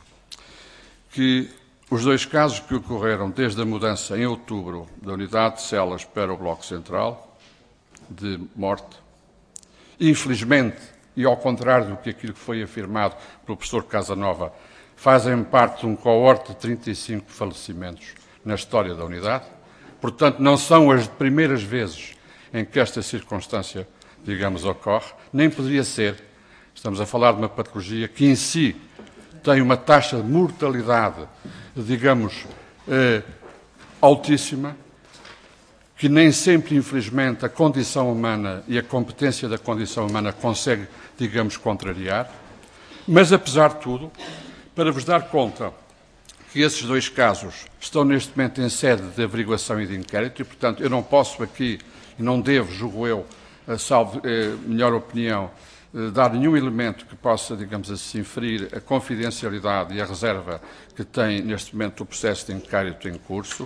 que os dois casos que ocorreram desde a mudança em outubro da unidade de celas para o Bloco Central, de morte, infelizmente, e ao contrário do que aquilo que foi afirmado pelo professor Casanova, fazem parte de um coorte de trinta e cinco falecimentos na história da unidade. Portanto, não são as primeiras vezes em que esta circunstância, digamos, ocorre, nem poderia ser. Estamos a falar de uma patologia que em si tem uma taxa de mortalidade, digamos, eh, altíssima, que nem sempre, infelizmente, a condição humana e a competência da condição humana consegue, digamos, contrariar. Mas, apesar de tudo, para vos dar conta que esses dois casos estão neste momento em sede de averiguação e de inquérito e, portanto, eu não posso aqui, e não devo, julgo eu, a salvo eh, melhor opinião, eh, dar nenhum elemento que possa, digamos assim, ferir a confidencialidade e a reserva que tem neste momento o processo de inquérito em curso,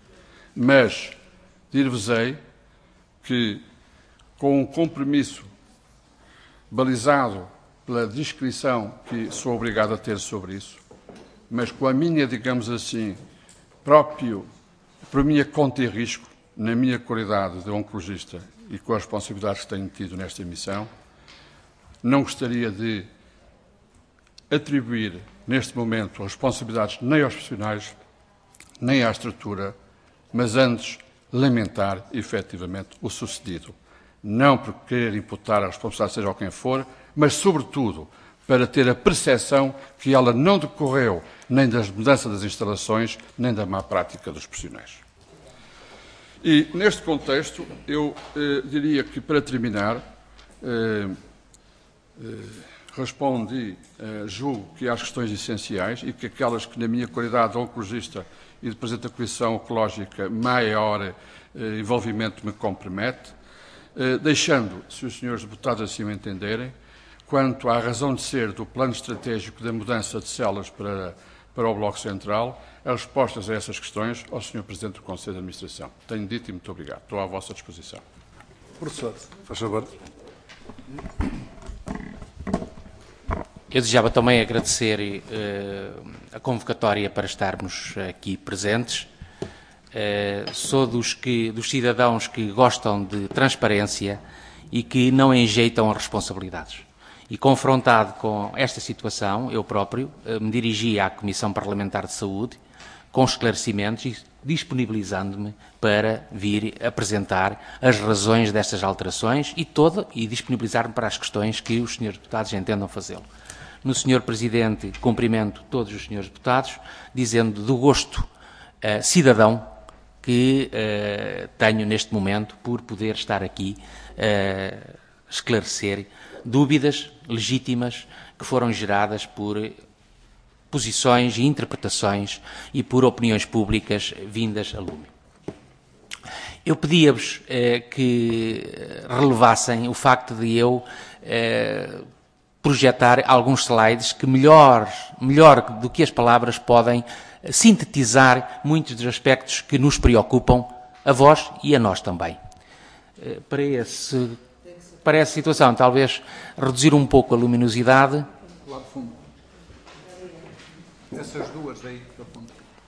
mas dir-vos-ei que, com um compromisso balizado pela descrição que sou obrigado a ter sobre isso, mas com a minha, digamos assim, próprio, por minha conta e risco, na minha qualidade de oncologista e com as responsabilidades que tenho tido nesta missão, não gostaria de atribuir, neste momento, responsabilidades nem aos profissionais, nem à estrutura, mas antes lamentar, efetivamente, o sucedido. Não por querer imputar a responsabilidade seja ao quem for, mas, sobretudo, para ter a percepção que ela não decorreu nem das mudanças das instalações, nem da má prática dos profissionais. E, neste contexto, eu eh, diria que, para terminar, eh, eh, respondi, eh, julgo que às questões essenciais e que aquelas que, na minha qualidade de oncologista e de Presidente da Comissão Oncológica, maior eh, envolvimento me compromete, eh, deixando, se os senhores deputados assim me entenderem, quanto à razão de ser do plano estratégico da mudança de celas para, para o Bloco Central, as respostas a essas questões ao senhor Presidente do Conselho de Administração. Tenho dito e muito obrigado. Estou à vossa disposição. Professor, faz favor. Eu desejava também agradecer uh, a convocatória para estarmos aqui presentes. Uh, sou dos, que, dos cidadãos que gostam de transparência e que não enjeitam as responsabilidades. E confrontado com esta situação, eu próprio uh, me dirigi à Comissão Parlamentar de Saúde com esclarecimentos e disponibilizando-me para vir apresentar as razões destas alterações e toda e disponibilizar-me para as questões que os senhores deputados entendam fazê-lo. No senhor Presidente, cumprimento todos os senhores deputados, dizendo do gosto uh, cidadão que uh, tenho neste momento por poder estar aqui a uh, esclarecer dúvidas legítimas que foram geradas por posições e interpretações e por opiniões públicas vindas a lume. Eu pedia-vos uh, que relevassem o facto de eu uh, projetar alguns slides que melhor, melhor do que as palavras podem sintetizar muitos dos aspectos que nos preocupam, a vós e a nós também. Para, esse, para essa situação, talvez reduzir um pouco a luminosidade. Lá de fundo. Essas duas aí, do fundo.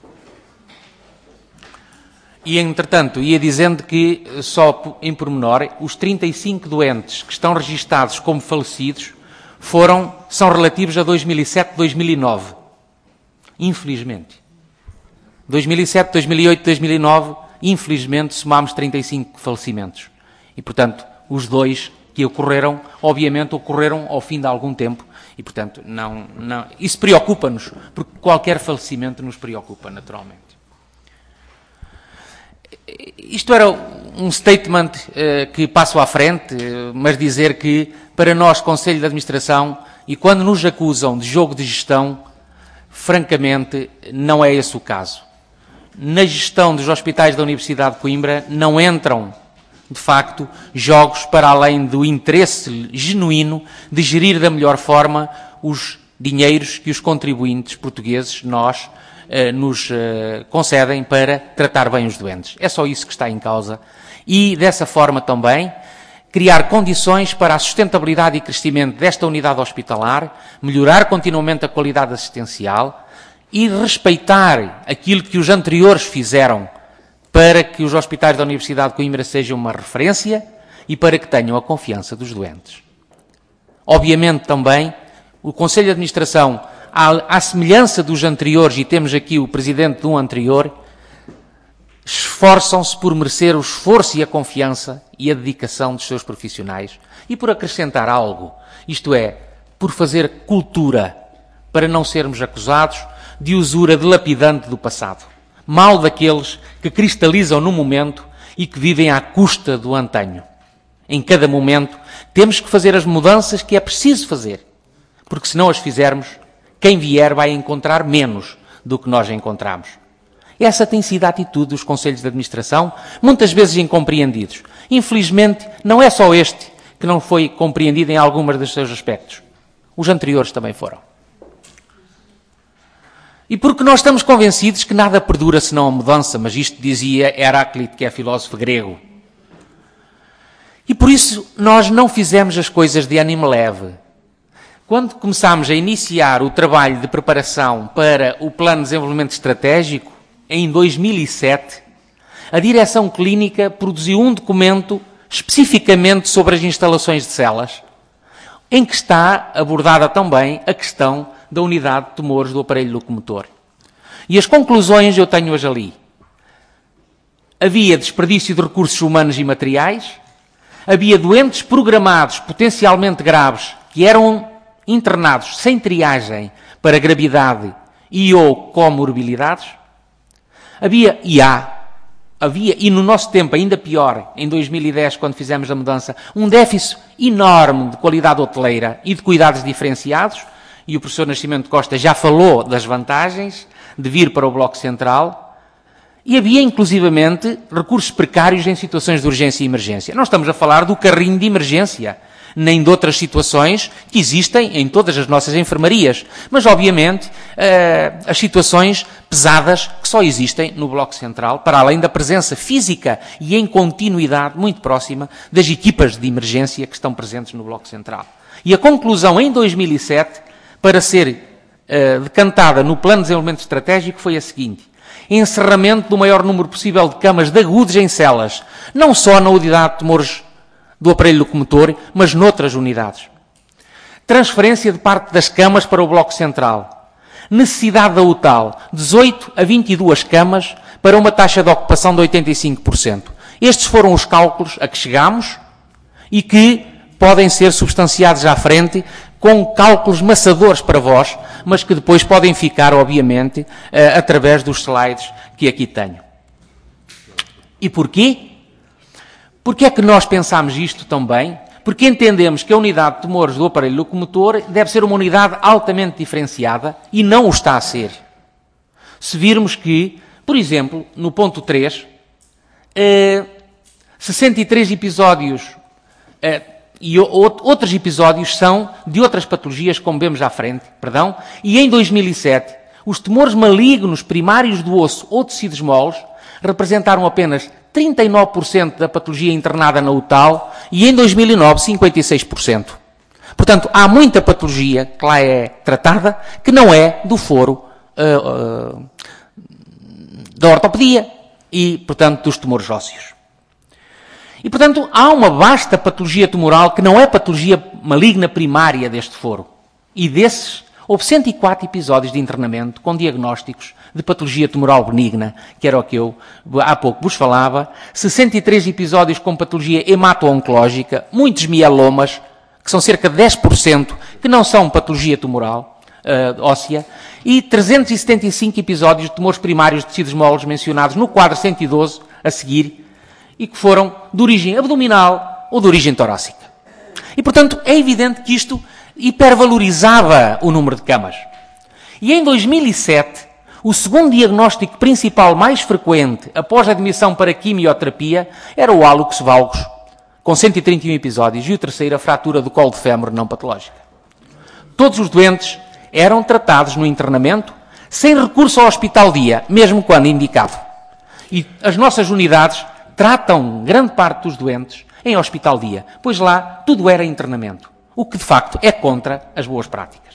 E, entretanto, ia dizendo que, só em pormenor, os trinta e cinco doentes que estão registados como falecidos foram, são relativos a dois mil e sete, dois mil e nove. Infelizmente. dois mil e sete, dois mil e oito, dois mil e nove, infelizmente, somámos trinta e cinco falecimentos. E, portanto, os dois que ocorreram, obviamente, ocorreram ao fim de algum tempo. E, portanto, não, não, isso preocupa-nos, porque qualquer falecimento nos preocupa, naturalmente. Isto era um statement uh, que passo à frente, uh, mas dizer que, para nós, Conselho de Administração, e quando nos acusam de jogo de gestão, francamente, não é esse o caso. Na gestão dos hospitais da Universidade de Coimbra não entram, de facto, jogos para além do interesse genuíno de gerir da melhor forma os dinheiros que os contribuintes portugueses, nós, nos concedem para tratar bem os doentes. É só isso que está em causa. E, dessa forma também, criar condições para a sustentabilidade e crescimento desta unidade hospitalar, melhorar continuamente a qualidade assistencial e respeitar aquilo que os anteriores fizeram para que os hospitais da Universidade de Coimbra sejam uma referência e para que tenham a confiança dos doentes. Obviamente também, o Conselho de Administração, à, à semelhança dos anteriores, e temos aqui o Presidente de um anterior, esforçam-se por merecer o esforço e a confiança e a dedicação dos seus profissionais e por acrescentar algo, isto é, por fazer cultura, para não sermos acusados de usura dilapidante do passado, mal daqueles que cristalizam no momento e que vivem à custa do antanho. Em cada momento temos que fazer as mudanças que é preciso fazer, porque se não as fizermos, quem vier vai encontrar menos do que nós encontramos. Essa tem sido a atitude dos Conselhos de Administração, muitas vezes incompreendidos. Infelizmente, não é só este que não foi compreendido em alguns dos seus aspectos. Os anteriores também foram. E porque nós estamos convencidos que nada perdura senão a mudança, mas isto dizia Heráclito, que é filósofo grego. E por isso nós não fizemos as coisas de ânimo leve. Quando começámos a iniciar o trabalho de preparação para o Plano de Desenvolvimento Estratégico, em dois mil e sete, a Direção Clínica produziu um documento especificamente sobre as instalações de celas, em que está abordada também a questão da unidade de tumores do aparelho locomotor. E as conclusões eu tenho-as ali. Havia desperdício de recursos humanos e materiais, havia doentes programados potencialmente graves que eram internados sem triagem para gravidade e ou comorbilidades. Havia e há, havia, e no nosso tempo ainda pior, em dois mil e dez, quando fizemos a mudança, um déficit enorme de qualidade hoteleira e de cuidados diferenciados, e o professor Nascimento Costa já falou das vantagens de vir para o Bloco Central, e havia inclusivamente recursos precários em situações de urgência e emergência. Não estamos a falar do carrinho de emergência, nem de outras situações que existem em todas as nossas enfermarias, mas obviamente as situações pesadas que só existem no Bloco Central, para além da presença física e em continuidade muito próxima das equipas de emergência que estão presentes no Bloco Central. E a conclusão em dois mil e sete, para ser uh, decantada no Plano de Desenvolvimento Estratégico foi a seguinte: encerramento do maior número possível de camas de agudos em celas, não só na unidade de tumores do aparelho locomotor, mas noutras unidades. Transferência de parte das camas para o Bloco Central. Necessidade da U T A L, dezoito a vinte e duas camas para uma taxa de ocupação de oitenta e cinco por cento. Estes foram os cálculos a que chegámos e que podem ser substanciados à frente com cálculos maçadores para vós, mas que depois podem ficar, obviamente, através dos slides que aqui tenho. E porquê? Porquê é que nós pensámos isto também? Porque entendemos que a unidade de tumores do aparelho locomotor deve ser uma unidade altamente diferenciada e não o está a ser. Se virmos que, por exemplo, no ponto três, eh, sessenta e três episódios eh, e o, outros episódios são de outras patologias, como vemos à frente, perdão, e em dois mil e sete, os tumores malignos primários do osso ou tecidos moles representaram apenas trinta e nove por cento da patologia internada na U T A L e em dois mil e nove, cinquenta e seis por cento. Portanto, há muita patologia que lá é tratada que não é do foro uh, uh, da ortopedia e, portanto, dos tumores ósseos. E, portanto, há uma vasta patologia tumoral que não é patologia maligna primária deste foro. E desses, houve cento e quatro episódios de internamento com diagnósticos de patologia tumoral benigna, que era o que eu há pouco vos falava, sessenta e três episódios com patologia hemato-oncológica, muitos mielomas, que são cerca de dez por cento, que não são patologia tumoral uh, óssea, e trezentos e setenta e cinco episódios de tumores primários de tecidos moles mencionados no quadro cento e doze a seguir, e que foram de origem abdominal ou de origem torácica. E, portanto, é evidente que isto hipervalorizava o número de camas. E em dois mil e sete, o segundo diagnóstico principal mais frequente após a admissão para quimioterapia era o hálux valgus, com cento e trinta e um episódios, e o terceiro, a fratura do colo de fémur não patológica. Todos os doentes eram tratados no internamento, sem recurso ao hospital-dia, mesmo quando indicado. E as nossas unidades tratam grande parte dos doentes em hospital-dia, pois lá tudo era internamento, o que de facto é contra as boas práticas.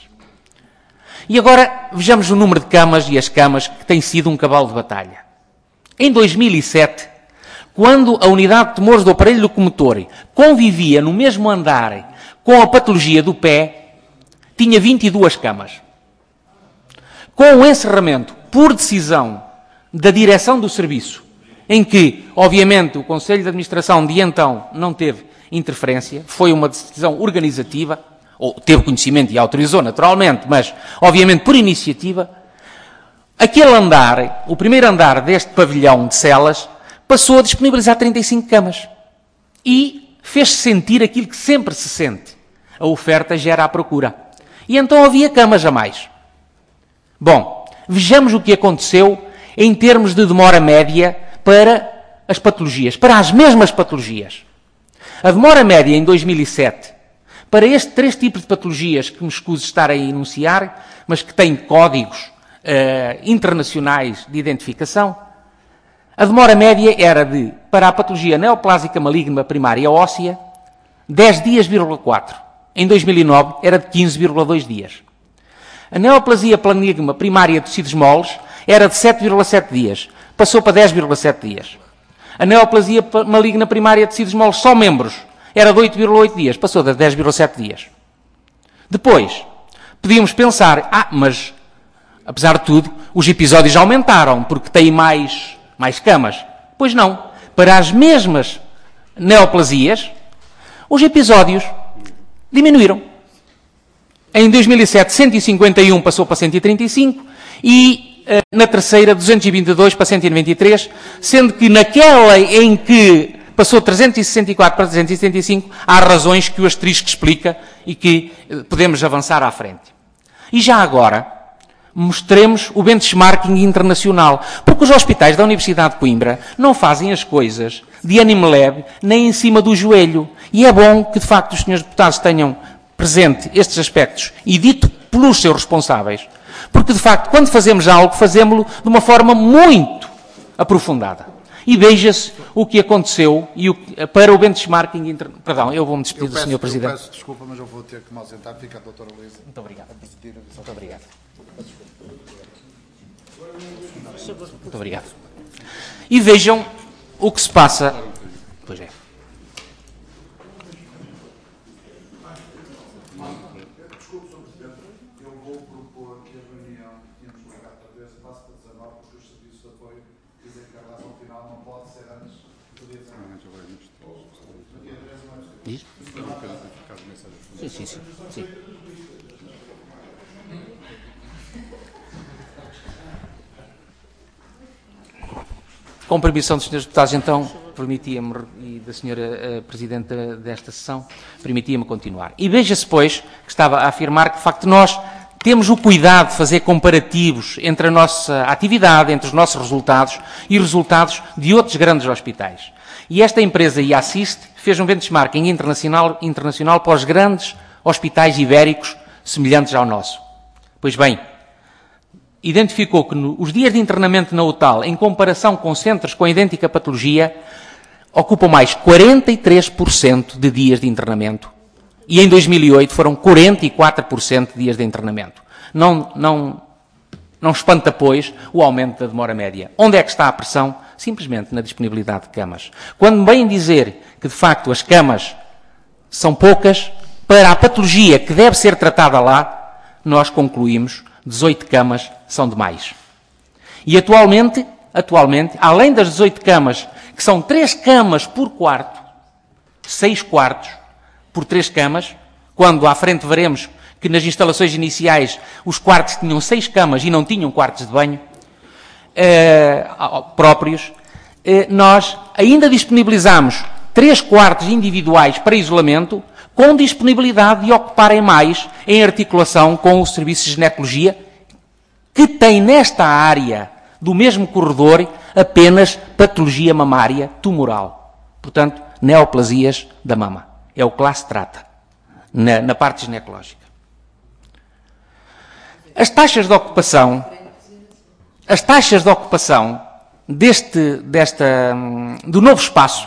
E agora vejamos o número de camas e as camas que tem sido um cavalo de batalha. Em dois mil e sete, quando a unidade de tumores do aparelho locomotor convivia no mesmo andar com a patologia do pé, tinha vinte e duas camas. Com o encerramento por decisão da direção do serviço, em que, obviamente, o Conselho de Administração de então não teve interferência, foi uma decisão organizativa, ou teve conhecimento e autorizou naturalmente, mas, obviamente, por iniciativa, aquele andar, o primeiro andar deste pavilhão de celas, passou a disponibilizar trinta e cinco camas. E fez-se sentir aquilo que sempre se sente. A oferta gera a procura. E então havia camas a mais. Bom, vejamos o que aconteceu em termos de demora média para as patologias, para as mesmas patologias. A demora média em dois mil e sete, para estes três tipos de patologias que me escuso estar a enunciar, mas que têm códigos uh, internacionais de identificação, a demora média era de, para a patologia neoplásica maligna primária óssea, dez dias, quatro. Em dois mil e nove era de quinze vírgula dois dias. A neoplasia maligna primária de tecidos moles era de sete vírgula sete dias. Passou para dez vírgula sete dias. A neoplasia maligna primária de tecidos moles só membros era de oito vírgula oito dias. Passou de dez vírgula sete dias. Depois, podíamos pensar, ah, mas, apesar de tudo, os episódios aumentaram, porque têm mais, mais camas. Pois não. Para as mesmas neoplasias, os episódios diminuíram. Em dois mil e sete, cento e cinquenta e um passou para cento e trinta e cinco e na terceira, duzentos e vinte e dois para cento e noventa e três, sendo que naquela em que passou de trezentos e sessenta e quatro para trezentos e setenta e cinco, há razões que o asterisco explica e que podemos avançar à frente. E já agora, mostremos o benchmarking internacional, porque os hospitais da Universidade de Coimbra não fazem as coisas de ânimo leve nem em cima do joelho. E é bom que, de facto, os senhores deputados tenham presente estes aspectos e dito pelos seus responsáveis, porque, de facto, quando fazemos algo, fazemos-lo de uma forma muito aprofundada. E veja-se o que aconteceu e o, para o benchmarking... Inter... Perdão, eu vou-me despedir eu do peço, senhor Presidente. Eu peço desculpa, mas eu vou ter que me ausentar. Fica a doutora Luísa. Muito obrigado. Muito obrigado. Muito obrigado. E vejam o que se passa... Pois é. Sim, sim, sim, sim. Com permissão dos senhores deputados, então, permitia-me, e da senhora Presidente desta sessão, permitia-me continuar. E veja-se, pois, que estava a afirmar que, de facto, nós temos o cuidado de fazer comparativos entre a nossa atividade, entre os nossos resultados e resultados de outros grandes hospitais. E esta empresa, IASIST, fez um benchmarking internacional, internacional para os grandes hospitais ibéricos semelhantes ao nosso. Pois bem, identificou que no, os dias de internamento na U T A L, em comparação com centros com idêntica patologia, ocupam mais quarenta e três por cento de dias de internamento. E em dois mil e oito foram quarenta e quatro por cento de dias de internamento. Não, não, não espanta, pois, o aumento da demora média. Onde é que está a pressão? Simplesmente na disponibilidade de camas. Quando bem dizer que, de facto, as camas são poucas, para a patologia que deve ser tratada lá, nós concluímos dezoito camas são demais. E atualmente, atualmente, além das dezoito camas, que são três camas por quarto, seis quartos por três camas, quando à frente veremos que nas instalações iniciais os quartos tinham seis camas e não tinham quartos de banho, eh, próprios, eh, nós ainda disponibilizamos três quartos individuais para isolamento, com disponibilidade de ocuparem mais em articulação com o Serviço de Ginecologia, que tem nesta área do mesmo corredor apenas patologia mamária tumoral. Portanto, neoplasias da mama. É o que lá se trata, na, na parte ginecológica. As taxas de ocupação, as taxas de ocupação deste, desta, do novo espaço,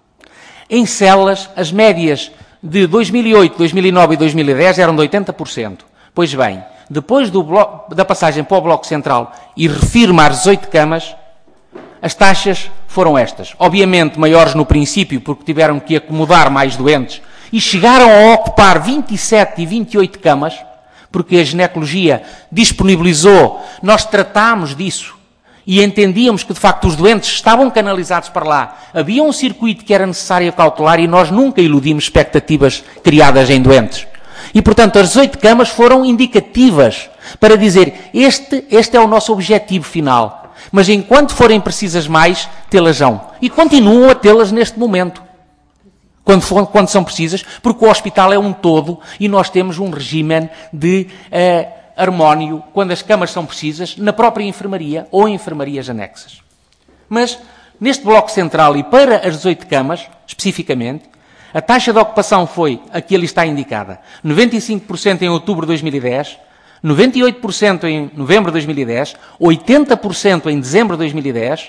em celas, as médias de dois mil e oito, dois mil e nove e dois mil e dez eram de oitenta por cento. Pois bem, depois do bloco, da passagem para o Bloco Central, e refiro-me às dezoito camas, as taxas foram estas. Obviamente maiores no princípio, porque tiveram que acomodar mais doentes, e chegaram a ocupar vinte e sete e vinte e oito camas, porque a ginecologia disponibilizou, nós tratámos disso, e entendíamos que, de facto, os doentes estavam canalizados para lá. Havia um circuito que era necessário cautelar e nós nunca iludimos expectativas criadas em doentes. E, portanto, as dezoito camas foram indicativas para dizer este, este é o nosso objetivo final. Mas, enquanto forem precisas mais, tê-las-ão. E continuam a tê-las neste momento. Quando, for, quando são precisas, porque o hospital é um todo e nós temos um regime de... Uh, harmónio, quando as camas são precisas, na própria enfermaria ou em enfermarias anexas. Mas, neste Bloco Central e para as dezoito camas, especificamente, a taxa de ocupação foi, aqui ali está indicada, noventa e cinco por cento em outubro de dois mil e dez, noventa e oito por cento em novembro de dois mil e dez, oitenta por cento em dezembro de dois mil e dez,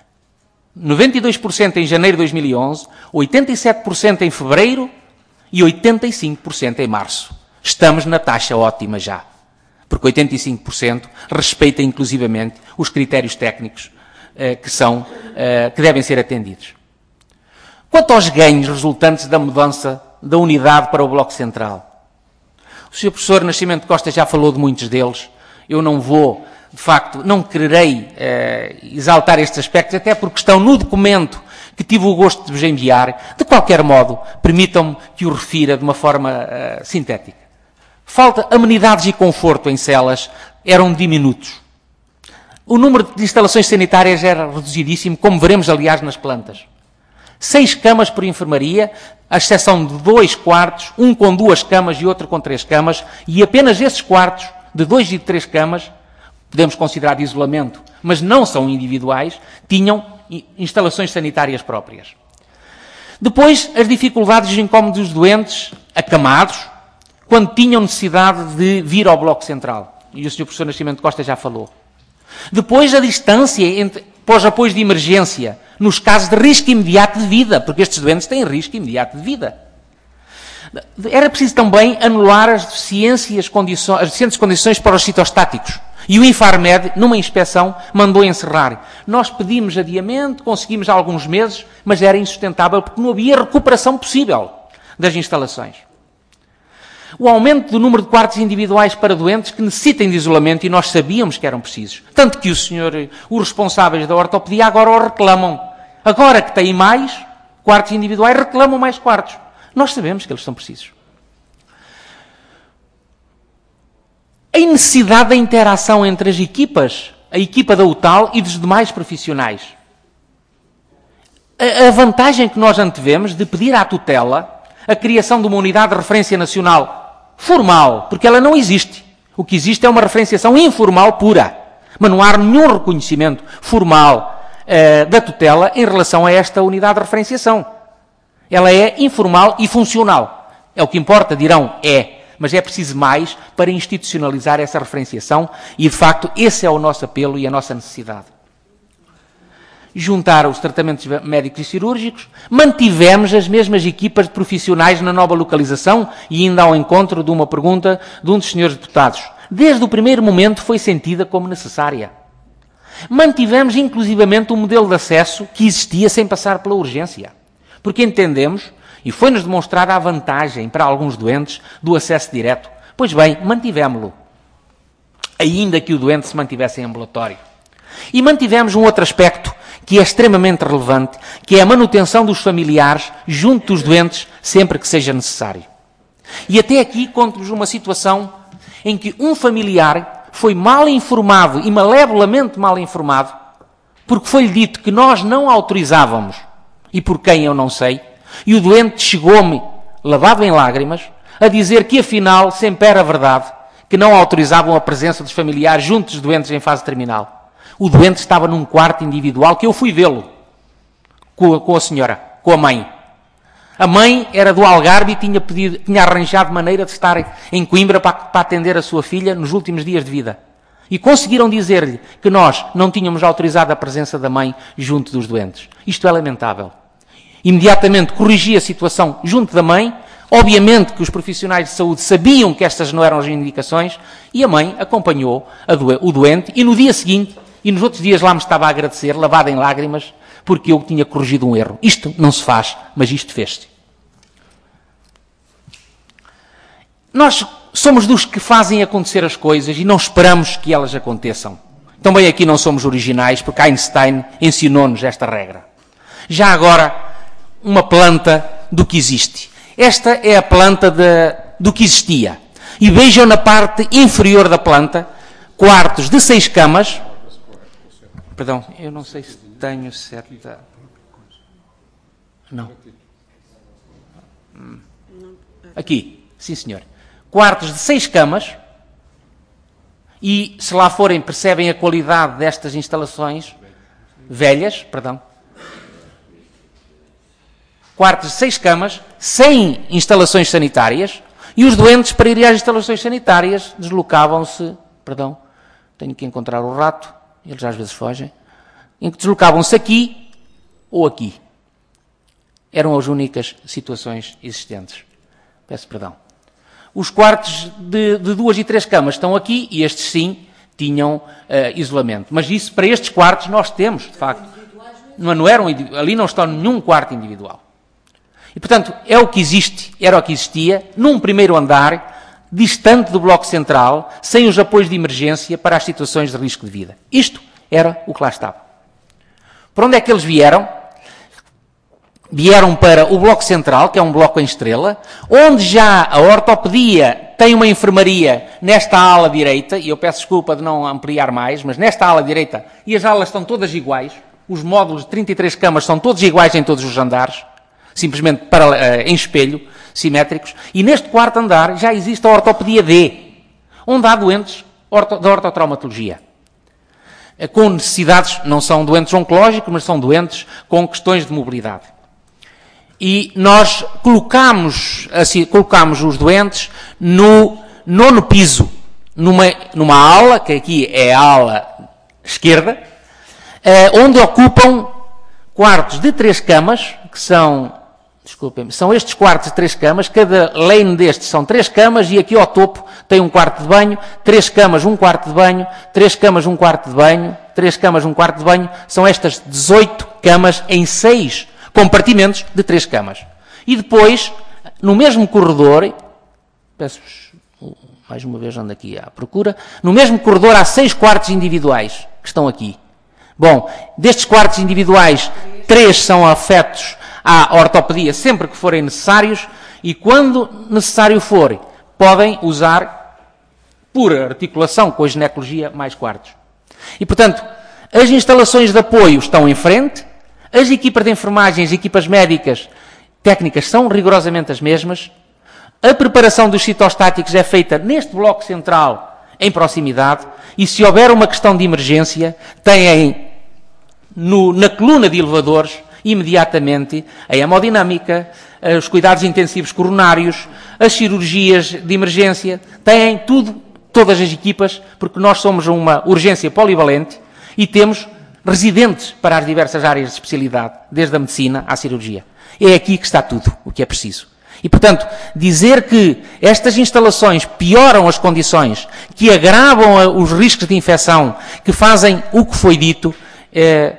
noventa e dois por cento em janeiro de dois mil e onze, oitenta e sete por cento em fevereiro e oitenta e cinco por cento em março. Estamos na taxa ótima já. Porque oitenta e cinco por cento respeita inclusivamente os critérios técnicos eh, que, são, eh, que devem ser atendidos. Quanto aos ganhos resultantes da mudança da unidade para o Bloco Central, o senhor Professor Nascimento Costa já falou de muitos deles. Eu não vou, de facto, não quererei eh, exaltar estes aspectos, até porque estão no documento que tive o gosto de vos enviar. De qualquer modo, permitam-me que o refira de uma forma eh, sintética. Falta amenidades e conforto em celas eram diminutos. O número de instalações sanitárias era reduzidíssimo, como veremos, aliás, nas plantas. Seis camas por enfermaria, à exceção de dois quartos, um com duas camas e outro com três camas, e apenas esses quartos, de dois e de três camas, podemos considerar de isolamento, mas não são individuais, tinham instalações sanitárias próprias. Depois, as dificuldades e incómodos dos doentes acamados, quando tinham necessidade de vir ao Bloco Central. E o senhor Professor Nascimento Costa já falou. Depois, a distância entre, para os apoios de emergência, nos casos de risco imediato de vida, porque estes doentes têm risco imediato de vida. Era preciso também anular as deficiências, condições, as deficientes condições para os citostáticos. E o Infarmed, numa inspeção, mandou encerrar. Nós pedimos adiamento, conseguimos há alguns meses, mas era insustentável porque não havia recuperação possível das instalações. O aumento do número de quartos individuais para doentes que necessitem de isolamento, e nós sabíamos que eram precisos. Tanto que o senhor, os responsáveis da ortopedia agora o reclamam. Agora que têm mais quartos individuais, reclamam mais quartos. Nós sabemos que eles são precisos. A necessidade da interação entre as equipas, a equipa da U T A L e dos demais profissionais. A, a vantagem que nós antevemos de pedir à tutela a criação de uma unidade de referência nacional formal, porque ela não existe. O que existe é uma referenciação informal pura. Mas não há nenhum reconhecimento formal uh, da tutela em relação a esta unidade de referenciação. Ela é informal e funcional. É o que importa, dirão, é. Mas é preciso mais para institucionalizar essa referenciação e, de facto, esse é o nosso apelo e a nossa necessidade. Juntar os tratamentos médicos e cirúrgicos, mantivemos as mesmas equipas de profissionais na nova localização e ainda ao encontro de uma pergunta de um dos senhores deputados. Desde o primeiro momento foi sentida como necessária. Mantivemos, inclusivamente, o modelo de acesso que existia sem passar pela urgência. Porque entendemos, e foi-nos demonstrada a vantagem para alguns doentes do acesso direto. Pois bem, mantivemos-lo, ainda que o doente se mantivesse em ambulatório. E mantivemos um outro aspecto que é extremamente relevante, que é a manutenção dos familiares junto dos doentes sempre que seja necessário. E até aqui conto-vos uma situação em que um familiar foi mal informado e malevolamente mal informado, porque foi-lhe dito que nós não autorizávamos, e por quem eu não sei, e o doente chegou-me, lavado em lágrimas, a dizer que afinal sempre era verdade, que não autorizavam a presença dos familiares junto dos doentes em fase terminal. O doente estava num quarto individual que eu fui vê-lo com, com a senhora, com a mãe. A mãe era do Algarve e tinha, pedido, tinha arranjado maneira de estar em Coimbra para, para atender a sua filha nos últimos dias de vida. E conseguiram dizer-lhe que nós não tínhamos autorizado a presença da mãe junto dos doentes. Isto é lamentável. Imediatamente corrigi a situação junto da mãe. Obviamente que os profissionais de saúde sabiam que estas não eram as indicações e a mãe acompanhou a do, o doente e no dia seguinte, e nos outros dias lá me estava a agradecer, lavada em lágrimas, porque eu tinha corrigido um erro. Isto não se faz, mas isto fez-se. Nós somos dos que fazem acontecer as coisas e não esperamos que elas aconteçam. Também aqui não somos originais, porque Einstein ensinou-nos esta regra. Já agora, uma planta do que existe. Esta é a planta de, do que existia. E vejam na parte inferior da planta, quartos de seis camas. Perdão, eu não sei se tenho certa... Não. Aqui, sim senhor. Quartos de seis camas. E, se lá forem, percebem a qualidade destas instalações velhas, perdão. Quartos de seis camas, sem instalações sanitárias, e os doentes, para ir às instalações sanitárias, deslocavam-se, perdão, tenho que encontrar o rato, eles às vezes fogem, em que deslocavam-se aqui ou aqui. Eram as únicas situações existentes. Peço perdão. Os quartos de, de duas e três camas estão aqui, e estes sim tinham uh, isolamento. Mas isso, para estes quartos, nós temos, de facto. Não, não eram, ali não está nenhum quarto individual. E, portanto, é o que existe, era o que existia, num primeiro andar, distante do bloco central, sem os apoios de emergência para as situações de risco de vida. Isto era o que lá estava. Para onde é que eles vieram? Vieram para o bloco central, que é um bloco em estrela, onde já a ortopedia tem uma enfermaria nesta ala direita, e eu peço desculpa de não ampliar mais, mas nesta ala direita, e as alas estão todas iguais, os módulos de trinta e três camas são todos iguais em todos os andares, simplesmente para, uh, em espelho, simétricos, e neste quarto andar já existe a ortopedia D, onde há doentes orto, da ortotraumatologia. Uh, com necessidades, não são doentes oncológicos, mas são doentes com questões de mobilidade. E nós colocamos, assim, colocamos os doentes no nono piso, numa, numa ala, que aqui é a ala esquerda, uh, onde ocupam quartos de três camas, que são, desculpem-me, são estes quartos de três camas, cada lane destes são três camas e aqui ao topo tem um quarto de banho, três camas, um quarto de banho, três camas, um quarto de banho, três camas, um quarto de banho, são estas dezoito camas em seis compartimentos de três camas. E depois, no mesmo corredor, peço-vos mais uma vez ando aqui à procura, no mesmo corredor há seis quartos individuais que estão aqui. Bom, destes quartos individuais, três são afetos à ortopedia sempre que forem necessários e quando necessário for, podem usar por articulação com a ginecologia mais quartos. E, portanto, as instalações de apoio estão em frente, as equipas de enfermagem, as equipas médicas, técnicas são rigorosamente as mesmas, a preparação dos citostáticos é feita neste bloco central, em proximidade, e se houver uma questão de emergência, têm no, na coluna de elevadores, imediatamente, a hemodinâmica, os cuidados intensivos coronários, as cirurgias de emergência, têm tudo, todas as equipas, porque nós somos uma urgência polivalente e temos residentes para as diversas áreas de especialidade, desde a medicina à cirurgia. É aqui que está tudo o que é preciso. E, portanto, dizer que estas instalações pioram as condições, que agravam os riscos de infecção, que fazem o que foi dito, é,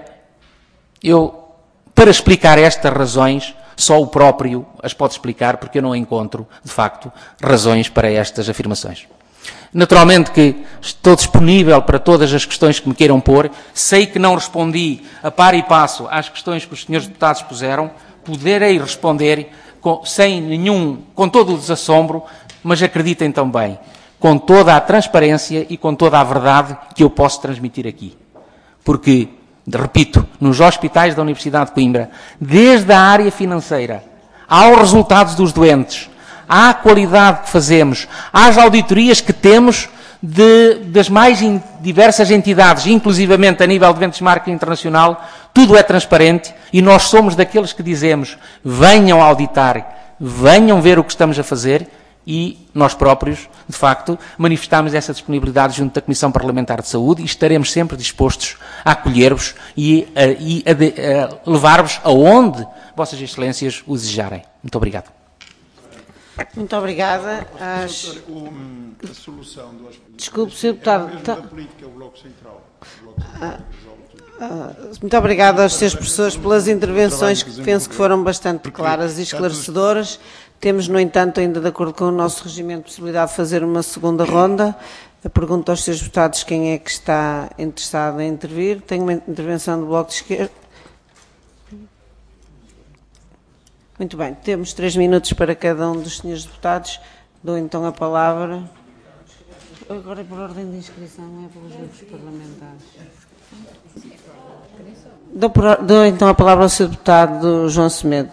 eu, para explicar estas razões, só o próprio as pode explicar, porque eu não encontro, de facto, razões para estas afirmações. Naturalmente que estou disponível para todas as questões que me queiram pôr. Sei que não respondi a par e passo às questões que os senhores deputados puseram. Poderei responder com, sem nenhum, com todo o desassombro, mas acreditem também, com toda a transparência e com toda a verdade que eu posso transmitir aqui. Porque, repito, nos hospitais da Universidade de Coimbra, desde a área financeira, aos resultados dos doentes, à qualidade que fazemos, às auditorias que temos de, das mais diversas entidades, inclusivamente a nível de benchmark internacional, tudo é transparente e nós somos daqueles que dizemos venham auditar, venham ver o que estamos a fazer e nós próprios, de facto, manifestamos essa disponibilidade junto da Comissão Parlamentar de Saúde e estaremos sempre dispostos a acolher-vos e a, e a, a levar-vos aonde Vossas Excelências o desejarem. Muito obrigado. Muito obrigada. As... A solução do hospital. Desculpe, senhor Deputado. É a política, o Bloco Central. O Bloco Central ah, ah, muito obrigada aos senhores professores pelas intervenções que penso que foram bastante claras e esclarecedoras. Temos, no entanto, ainda de acordo com o nosso regimento, possibilidade de fazer uma segunda ronda. Eu pergunto aos senhores deputados quem é que está interessado em intervir. Tenho uma intervenção do Bloco de Esquerda. Muito bem, temos três minutos para cada um dos senhores deputados. Dou então a palavra. Agora é por ordem de inscrição, não é pelos grupos parlamentares. Dou, por, dou então a palavra ao senhor deputado João Semedo.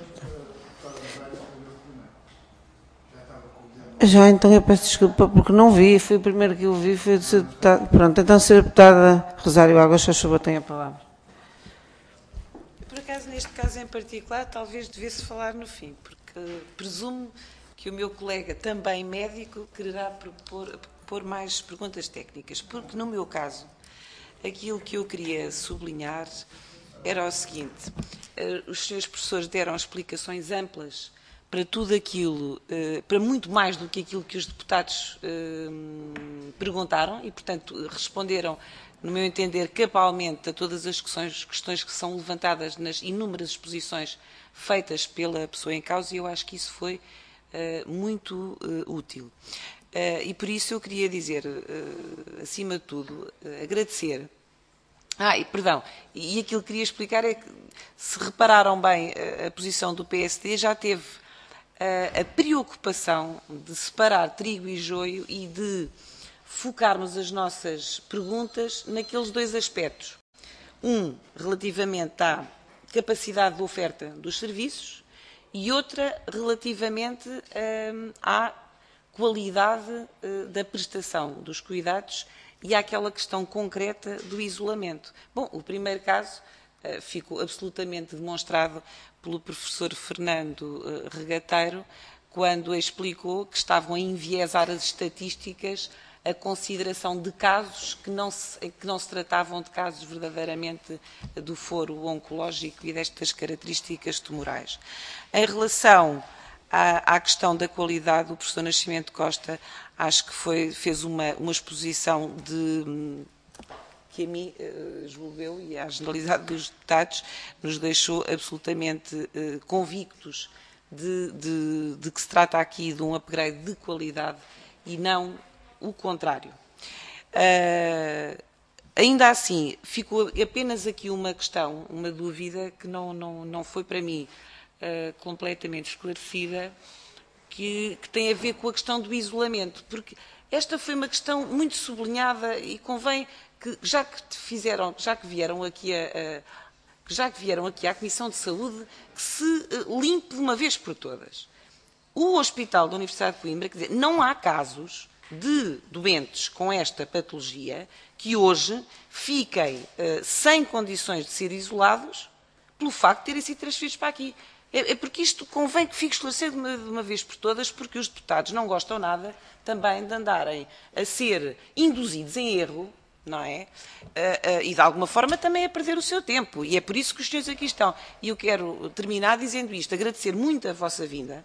Já, então eu peço desculpa porque não vi, foi o primeiro que eu vi, foi o do senhor deputado. Pronto, então a senhora deputada Rosário Águas, se favor, tem a palavra. Por acaso, neste caso em particular, talvez devesse falar no fim, porque presumo que o meu colega, também médico, quererá propor, propor mais perguntas técnicas, porque no meu caso, aquilo que eu queria sublinhar era o seguinte: os senhores professores deram explicações amplas para tudo aquilo, para muito mais do que aquilo que os deputados perguntaram e, portanto, responderam, no meu entender, cabalmente a todas as questões, questões que são levantadas nas inúmeras exposições feitas pela pessoa em causa, e eu acho que isso foi uh, muito uh, útil. Uh, e por isso eu queria dizer, uh, acima de tudo, uh, agradecer. Ah, e, perdão, e aquilo que queria explicar é que, se repararam bem, a, a posição do P S D já teve uh, a preocupação de separar trigo e joio e de focarmos as nossas perguntas naqueles dois aspectos. Um, relativamente à capacidade de oferta dos serviços e outra, relativamente hum, à qualidade uh, da prestação dos cuidados e àquela questão concreta do isolamento. Bom, o primeiro caso uh, ficou absolutamente demonstrado pelo professor Fernando uh, Regateiro, quando explicou que estavam a enviesar as estatísticas a consideração de casos que não se, que não se tratavam de casos verdadeiramente do foro oncológico e destas características tumorais. Em relação à, à questão da qualidade, o professor Nascimento Costa acho que foi, fez uma, uma exposição de, que a mim, julgo eu, e à generalidade dos deputados, nos deixou absolutamente eh, convictos de, de, de que se trata aqui de um upgrade de qualidade e não o contrário. Uh, ainda assim, ficou apenas aqui uma questão, uma dúvida que não, não, não foi para mim uh, completamente esclarecida, que, que tem a ver com a questão do isolamento, porque esta foi uma questão muito sublinhada e convém que, já que fizeram, já que vieram aqui a, a já que vieram aqui à Comissão de Saúde, que se uh, limpe de uma vez por todas. O Hospital da Universidade de Coimbra, quer dizer, não há casos de doentes com esta patologia que hoje fiquem uh, sem condições de ser isolados pelo facto de terem sido transferidos para aqui. É, é porque isto convém que fique esclarecido de uma, de uma vez por todas, porque os deputados não gostam nada também de andarem a ser induzidos em erro, não é? Uh, uh, e de alguma forma também a perder o seu tempo. E é por isso que os senhores aqui estão. E eu quero terminar dizendo isto, agradecer muito a vossa vinda.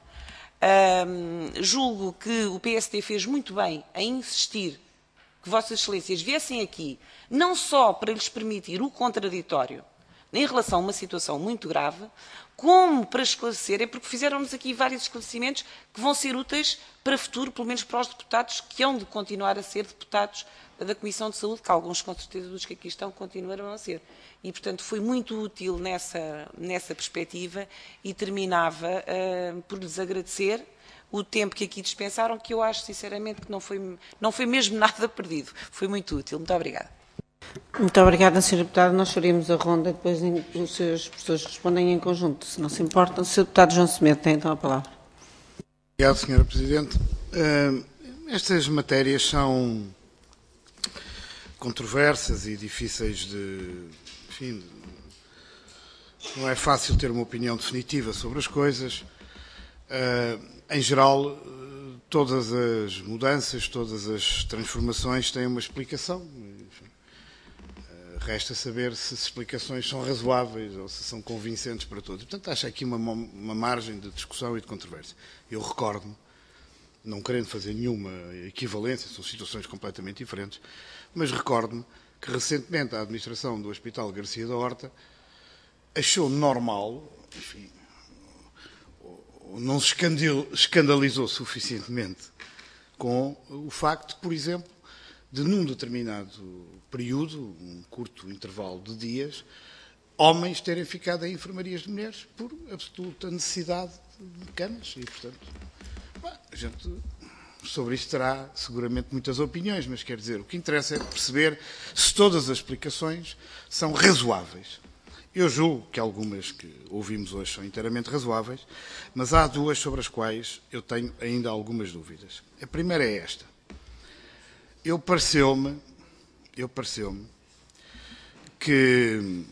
Um, julgo que o P S D fez muito bem em insistir que Vossas Excelências viessem aqui, não só para lhes permitir o contraditório em relação a uma situação muito grave, como para esclarecer, é porque fizeram-nos aqui vários esclarecimentos que vão ser úteis para o futuro, pelo menos para os deputados que hão de continuar a ser deputados da Comissão de Saúde, que alguns, com certeza, dos que aqui estão, continuarão a ser. E, portanto, foi muito útil nessa, nessa perspectiva e terminava uh, por lhes agradecer o tempo que aqui dispensaram, que eu acho, sinceramente, que não foi, não foi mesmo nada perdido. Foi muito útil. Muito obrigada. Muito obrigada, senhora Deputada. Nós faremos a ronda, depois os seus professores respondem em conjunto, se não se importam. O senhor Deputado João Semedo tem então a palavra. Obrigado, senhora Presidente. Uh, estas matérias são controversas e difíceis de, enfim, não é fácil ter uma opinião definitiva sobre as coisas. Uh, em geral, todas as mudanças, todas as transformações têm uma explicação. Enfim, uh, resta saber se as explicações são razoáveis ou se são convincentes para todos. Portanto, acho aqui uma, uma margem de discussão e de controvérsia. Eu recordo-me, não querendo fazer nenhuma equivalência, são situações completamente diferentes, mas recordo-me que recentemente a administração do Hospital Garcia da Horta achou normal, enfim, não se escandalizou suficientemente com o facto, por exemplo, de num determinado período, um curto intervalo de dias, homens terem ficado em enfermarias de mulheres por absoluta necessidade de camas e, portanto, bom, a gente sobre isto terá seguramente muitas opiniões, mas quer dizer, o que interessa é perceber se todas as explicações são razoáveis. Eu julgo que algumas que ouvimos hoje são inteiramente razoáveis, mas há duas sobre as quais eu tenho ainda algumas dúvidas. A primeira é esta. Eu pareceu-me, eu pareceu-me que,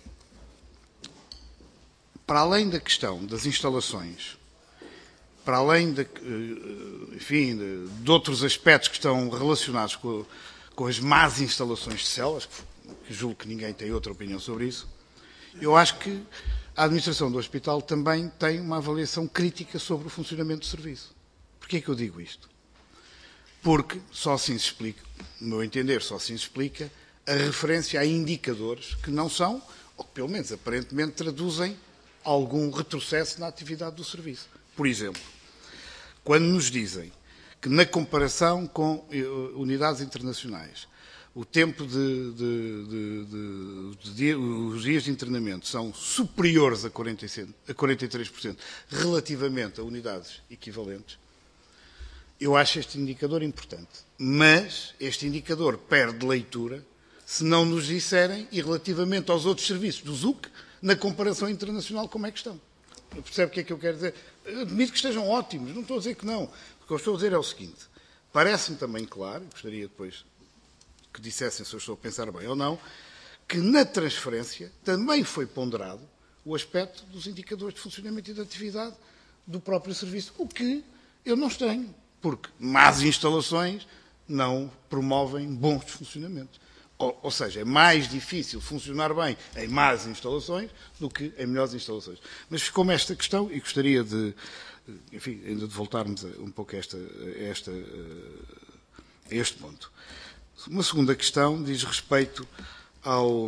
para além da questão das instalações, para além de, enfim, de, de outros aspectos que estão relacionados com, com as más instalações de celas, que julgo que ninguém tem outra opinião sobre isso, eu acho que a administração do hospital também tem uma avaliação crítica sobre o funcionamento do serviço. Porquê é que eu digo isto? Porque só assim se explica, no meu entender, só assim se explica a referência a indicadores que não são, ou que pelo menos aparentemente traduzem algum retrocesso na atividade do serviço. Por exemplo, quando nos dizem que na comparação com unidades internacionais o tempo de, de, de, de, de, de os dias de internamento são superiores a quarenta e três por cento relativamente a unidades equivalentes, eu acho este indicador importante. Mas este indicador perde leitura se não nos disserem, e relativamente aos outros serviços do Z U C, na comparação internacional, como é que estão. Percebe o que é que eu quero dizer? Eu admito que estejam ótimos, não estou a dizer que não. O que eu estou a dizer é o seguinte, parece-me também claro, gostaria depois que dissessem se eu estou a pensar bem ou não, que na transferência também foi ponderado o aspecto dos indicadores de funcionamento e de atividade do próprio serviço, o que eu não tenho, porque más instalações não promovem bons funcionamentos. Ou, ou seja, é mais difícil funcionar bem em más instalações do que em melhores instalações. Mas ficou-me esta questão e gostaria de, enfim, ainda de voltarmos a, um pouco a, esta, a, esta, a este ponto. Uma segunda questão diz respeito ao,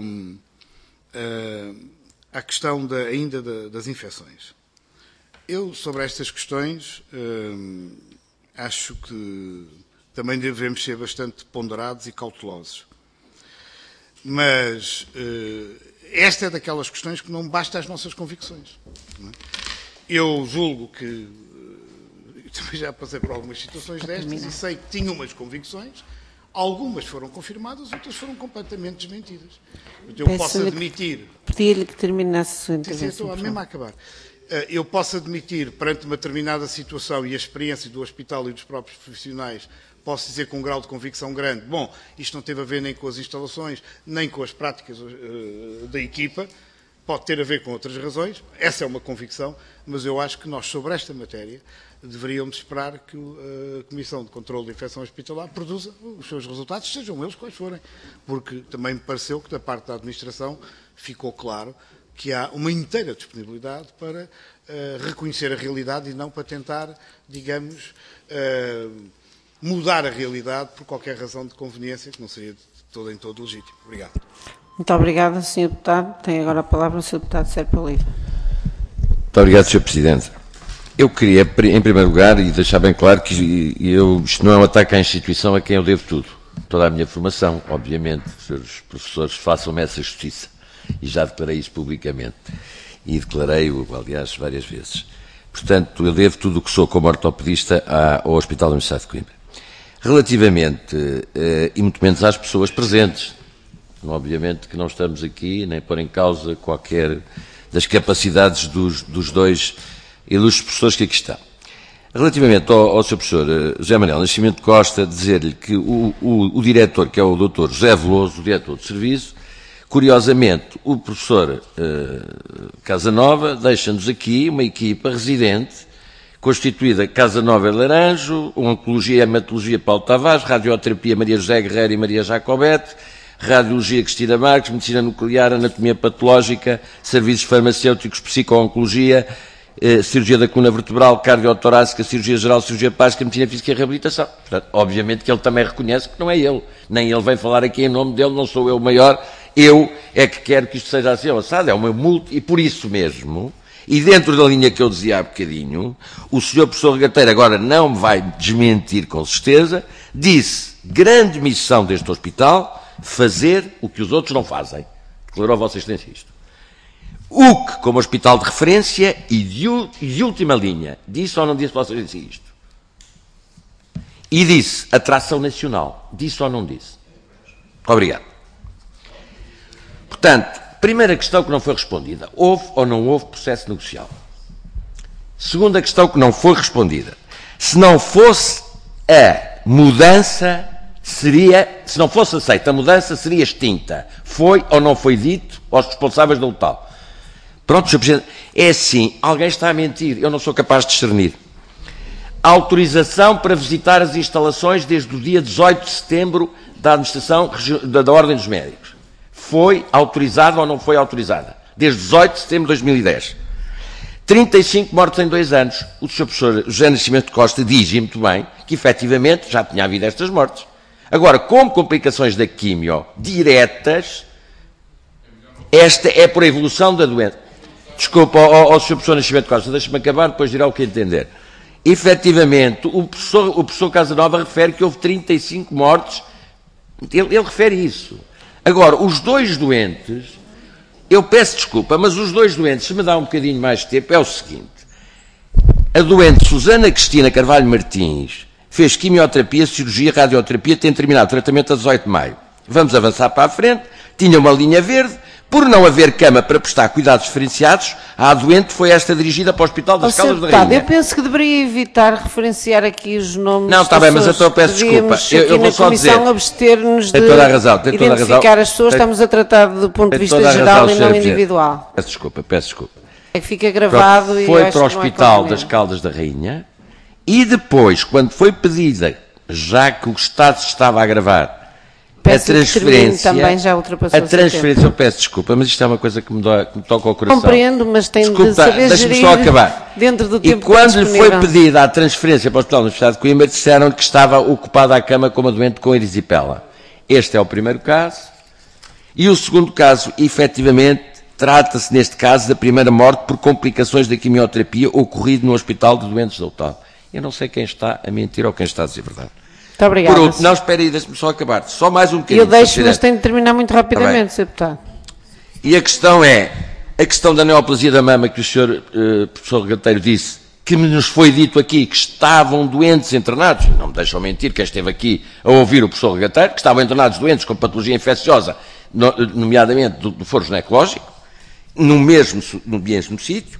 à questão da, ainda da, das infecções. Eu, sobre estas questões, acho que também devemos ser bastante ponderados e cautelosos. Mas uh, esta é daquelas questões que não basta as nossas convicções. Não é? Eu julgo que uh, também já passei por algumas situações destas e sei que tinha umas convicções, algumas foram confirmadas, outras foram completamente desmentidas. Eu Peço posso admitir... Pedia-lhe que terminasse a sua intervenção. Sim, estou mesmo a acabar. Uh, eu posso admitir, perante uma determinada situação e a experiência do hospital e dos próprios profissionais, posso dizer com um grau de convicção grande, bom, isto não teve a ver nem com as instalações, nem com as práticas uh, da equipa, pode ter a ver com outras razões, essa é uma convicção, mas eu acho que nós, sobre esta matéria, deveríamos esperar que uh, a Comissão de Controlo de Infecção Hospitalar produza os seus resultados, sejam eles quais forem, porque também me pareceu que da parte da administração ficou claro que há uma inteira disponibilidade para uh, reconhecer a realidade e não para tentar, digamos, uh, mudar a realidade por qualquer razão de conveniência, que não seria de todo em todo legítimo. Obrigado. Muito obrigada, senhor Deputado. Tem agora a palavra o senhor Deputado Sérgio Oliva. Muito obrigado, senhor Presidente. Eu queria, em primeiro lugar, e deixar bem claro que eu, isto não é um ataque à instituição a quem eu devo tudo. Toda a minha formação, obviamente, senhores professores, façam-me essa justiça. E já declarei isso publicamente. E declarei-o, aliás, várias vezes. Portanto, eu devo tudo o que sou como ortopedista ao Hospital da Universidade de Coimbra. Relativamente, eh, e muito menos às pessoas presentes, obviamente que não estamos aqui nem pôr em causa qualquer das capacidades dos, dos dois ilustres professores que aqui estão. Relativamente ao, ao seu professor eh, José Manuel Nascimento Costa, dizer-lhe que o, o, o diretor, que é o doutor José Veloso, o diretor de serviço, curiosamente, o professor eh, Casanova deixa-nos aqui uma equipa residente constituída Casanova e Laranjo, Oncologia e Hematologia Paulo Tavares, Radioterapia Maria José Guerreiro e Maria Jacobete, Radiologia Cristina Marques, Medicina Nuclear, Anatomia Patológica, Serviços Farmacêuticos, Psico-Oncologia, eh, Cirurgia da Coluna Vertebral, Cardiotorácica, Cirurgia Geral, Cirurgia Plástica, Medicina Física e Reabilitação. Portanto, obviamente que ele também reconhece que não é ele, nem ele vem falar aqui em nome dele, não sou eu o maior, eu é que quero que isto seja assim avançado, é o meu multi, e por isso mesmo... E dentro da linha que eu dizia há bocadinho, o senhor professor Regateiro agora não me vai desmentir com certeza, disse, grande missão deste hospital, fazer o que os outros não fazem. Declarou Vossa Excelência isto. U C, como hospital de referência e de, de última linha, disse ou não disse Vossa Excelência isto? E disse, atração nacional, disse ou não disse? Obrigado. Portanto, primeira questão que não foi respondida. Houve ou não houve processo negocial? Segunda questão que não foi respondida. Se não fosse a mudança, seria, se não fosse aceita a mudança, seria extinta. Foi ou não foi dito aos responsáveis do local? Pronto, senhor Presidente, é assim, alguém está a mentir, eu não sou capaz de discernir. A autorização para visitar as instalações desde o dia dezoito de setembro da administração da, da Ordem dos Médicos. Foi autorizada ou não foi autorizada? Desde dezoito de setembro de dois mil e dez. trinta e cinco mortes em dois anos. O senhor professor José Nascimento Costa diz, e muito bem, que efetivamente já tinha havido estas mortes. Agora, como complicações da quimio diretas, esta é por evolução da doença. Desculpa, ao, ao senhor professor Nascimento Costa, deixe-me acabar, depois dirá o que entender. Efetivamente, o professor, o professor Casanova refere que houve trinta e cinco mortes. Ele, ele refere isso. Agora, os dois doentes, eu peço desculpa, mas os dois doentes, se me dá um bocadinho mais de tempo, é o seguinte. A doente Susana Cristina Carvalho Martins fez quimioterapia, cirurgia, radioterapia, tem terminado o tratamento a dezoito de maio. Vamos avançar para a frente, tinha uma linha verde, por não haver cama para prestar cuidados diferenciados, a doente foi esta dirigida para o Hospital das Caldas da Rainha. Eu penso que deveria evitar referenciar aqui os nomes. Não, está bem, mas então eu peço desculpa. Eu, eu vou só dizer. abster-nos de toda a razão, tem toda a razão. identificar as pessoas, estamos a tratar do ponto de vista geral e não individual. Peço desculpa, peço desculpa. É que fica gravado e foi para o Hospital das Caldas da Rainha e depois, quando foi pedida já que o Estado se estava a agravar, Peço a transferência, também já ultrapassou a transferência, eu peço desculpa, mas isto é uma coisa que me, dói, que me toca ao coração. Compreendo, mas tem Desculpa, de saber deixa-me gerir só acabar. dentro do e tempo quando lhe foi disponível. pedida a transferência para o Hospital da Universidade de Coimbra, disseram que estava ocupada a cama com uma doente com erisipela. Este é o primeiro caso. E o segundo caso, efetivamente, trata-se neste caso da primeira morte por complicações da quimioterapia ocorrido no Hospital de Doentes da U T A L. Eu não sei quem está a mentir ou quem está a dizer a verdade. Muito obrigada. Por outro, não, espera aí, deixe-me só acabar. Só mais um bocadinho. Eu deixo, mas tenho de terminar muito rapidamente, senhor Deputado. E a questão é, a questão da neoplasia da mama que o senhor uh, professor Regateiro disse, que nos foi dito aqui que estavam doentes internados, não me deixam mentir, quem esteve aqui a ouvir o professor Regateiro, que estavam internados doentes com patologia infecciosa, no, nomeadamente do, do foro ginecológico, no mesmo, no mesmo sítio,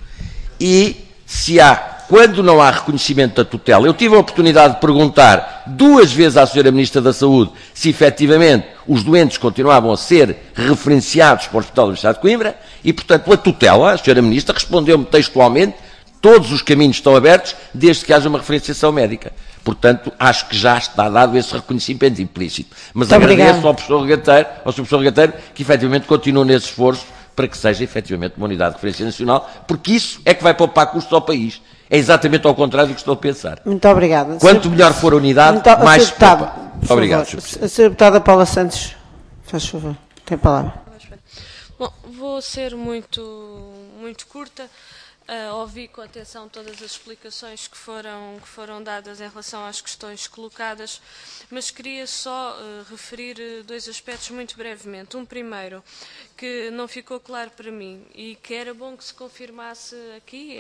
e se há, quando não há reconhecimento da tutela, eu tive a oportunidade de perguntar duas vezes à senhora Ministra da Saúde se efetivamente os doentes continuavam a ser referenciados para o Hospital da Universidade de Coimbra e, portanto, a tutela, a senhora Ministra, respondeu-me textualmente, todos os caminhos estão abertos desde que haja uma referenciação médica. Portanto, acho que já está dado esse reconhecimento implícito. Mas Muito agradeço obrigado. ao professor Regateiro, ao senhor professor Regateiro, que efetivamente continua nesse esforço para que seja efetivamente uma unidade de referência nacional, porque isso é que vai poupar custos ao país. É exatamente ao contrário do que estou a pensar. Muito obrigada. Quanto senhor... melhor for a unidade, Muito... mais se poupa. Muito obrigado, senhor Presidente. A senhora Deputada Paula Santos, faz favor, tem a palavra. Bom, vou ser muito, muito curta. Uh, ouvi com atenção todas as explicações que foram, que foram dadas em relação às questões colocadas, mas queria só uh, referir uh, dois aspectos muito brevemente. Um primeiro, que não ficou claro para mim e que era bom que se confirmasse aqui,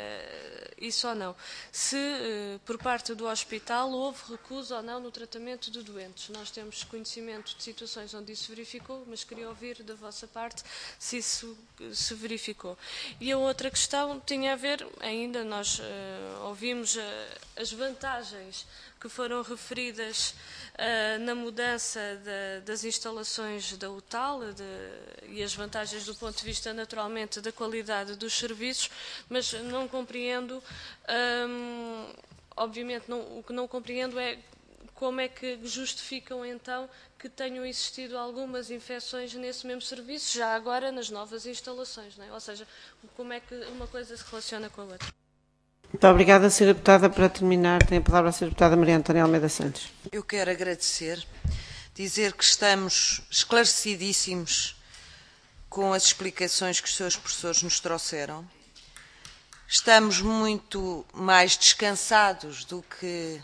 é, isso ou não, se uh, por parte do hospital houve recuso ou não no tratamento de doentes. Nós temos conhecimento de situações onde isso verificou, mas queria ouvir da vossa parte se isso se verificou. E a outra questão tinha a ver, ainda nós uh, ouvimos uh, as vantagens que foram referidas uh, na mudança de, das instalações da U T A L de, e as vantagens do ponto de vista, naturalmente, da qualidade dos serviços, mas não compreendo, um, obviamente, não, o que não compreendo é como é que justificam, então, que tenham existido algumas infecções nesse mesmo serviço, já agora nas novas instalações, não é? Ou seja, como é que uma coisa se relaciona com a outra. Muito obrigada, senhora Deputada. Para terminar, tem a palavra a senhora Deputada Maria Antónia Almeida Santos. Eu quero agradecer, dizer que estamos esclarecidíssimos com as explicações que os seus professores nos trouxeram. Estamos muito mais descansados do que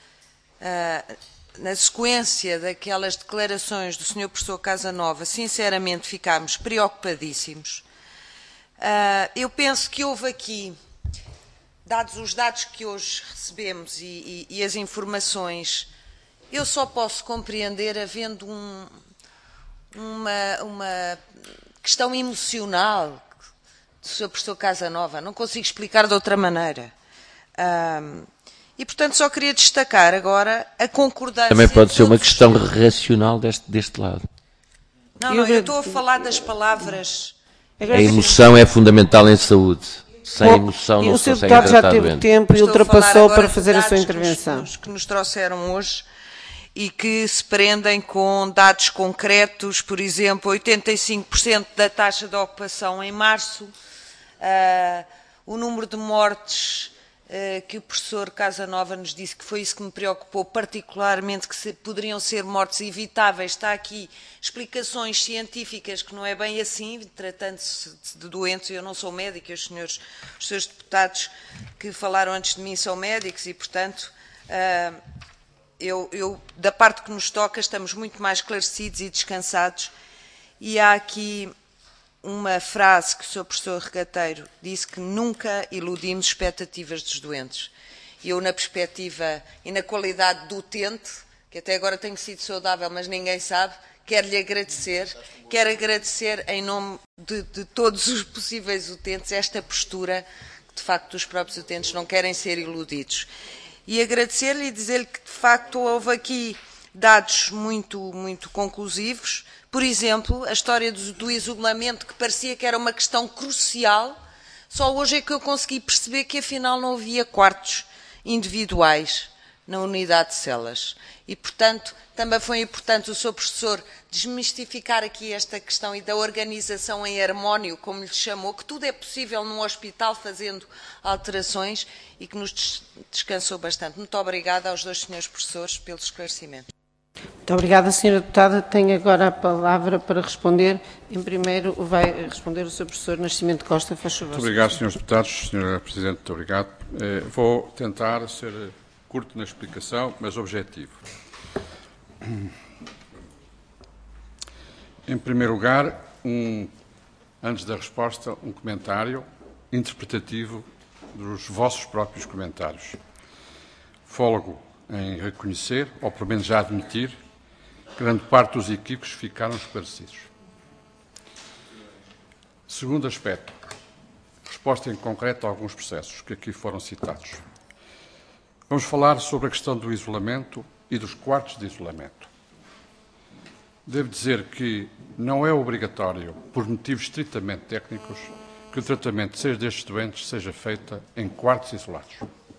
uh, na sequência daquelas declarações do senhor professor Casanova. Sinceramente, ficámos preocupadíssimos. Uh, eu penso que houve aqui, dados os dados que hoje recebemos e, e, e as informações, eu só posso compreender havendo um, uma, uma questão emocional do senhor professor Casanova. Não consigo explicar de outra maneira. Um, e, portanto, só queria destacar agora a concordância... Também pode ser uma questão racional deste, deste lado. Não, não, eu estou a falar das palavras... A emoção é fundamental em saúde. Sem emoção não se consegue tratar doente. O senhor Deputado já teve tempo e ultrapassou para fazer a sua intervenção. Que nos, que nos trouxeram hoje e que se prendem com dados concretos, por exemplo, oitenta e cinco por cento da taxa de ocupação em março, uh, o número de mortes uh, que o professor Casanova nos disse que foi isso que me preocupou particularmente, que se, poderiam ser mortes evitáveis. Está aqui explicações científicas que não é bem assim, tratando-se de doentes. Eu não sou médica, os senhores, os senhores deputados que falaram antes de mim são médicos e, portanto, uh, eu, eu, da parte que nos toca, estamos muito mais esclarecidos e descansados. E há aqui uma frase que o senhor professor Regateiro disse, que nunca iludimos expectativas dos doentes. Eu, na perspectiva e na qualidade do utente, que até agora tenho sido saudável, mas ninguém sabe, quero-lhe agradecer, quero agradecer em nome de, de todos os possíveis utentes esta postura, que de facto os próprios utentes não querem ser iludidos. E agradecer-lhe e dizer-lhe que de facto houve aqui dados muito, muito conclusivos. Por exemplo, a história do, do isolamento, que parecia que era uma questão crucial, só hoje é que eu consegui perceber que afinal não havia quartos individuais na unidade de celas. E, portanto, também foi importante o senhor professor desmistificar aqui esta questão e da organização em harmónio, como lhe chamou, que tudo é possível num hospital fazendo alterações e que nos descansou bastante. Muito obrigada aos dois senhores professores pelos esclarecimentos. Muito obrigada, senhora Deputada. Tenho agora a palavra para responder. Em primeiro, vai responder o senhor professor Nascimento Costa. Faz favor. Muito obrigado, senhores deputados. senhora Presidente, muito obrigado. Eh, vou tentar ser curto na explicação, mas objetivo. Em primeiro lugar, um, antes da resposta, um comentário interpretativo dos vossos próprios comentários. Folgo em reconhecer, ou pelo menos já admitir, que grande parte dos equívocos ficaram esclarecidos. Segundo aspecto, resposta em concreto a alguns processos que aqui foram citados. Vamos falar sobre a questão do isolamento e dos quartos de isolamento. Devo dizer que não é obrigatório, por motivos estritamente técnicos, que o tratamento seja destes doentes seja feito em quartos isolados.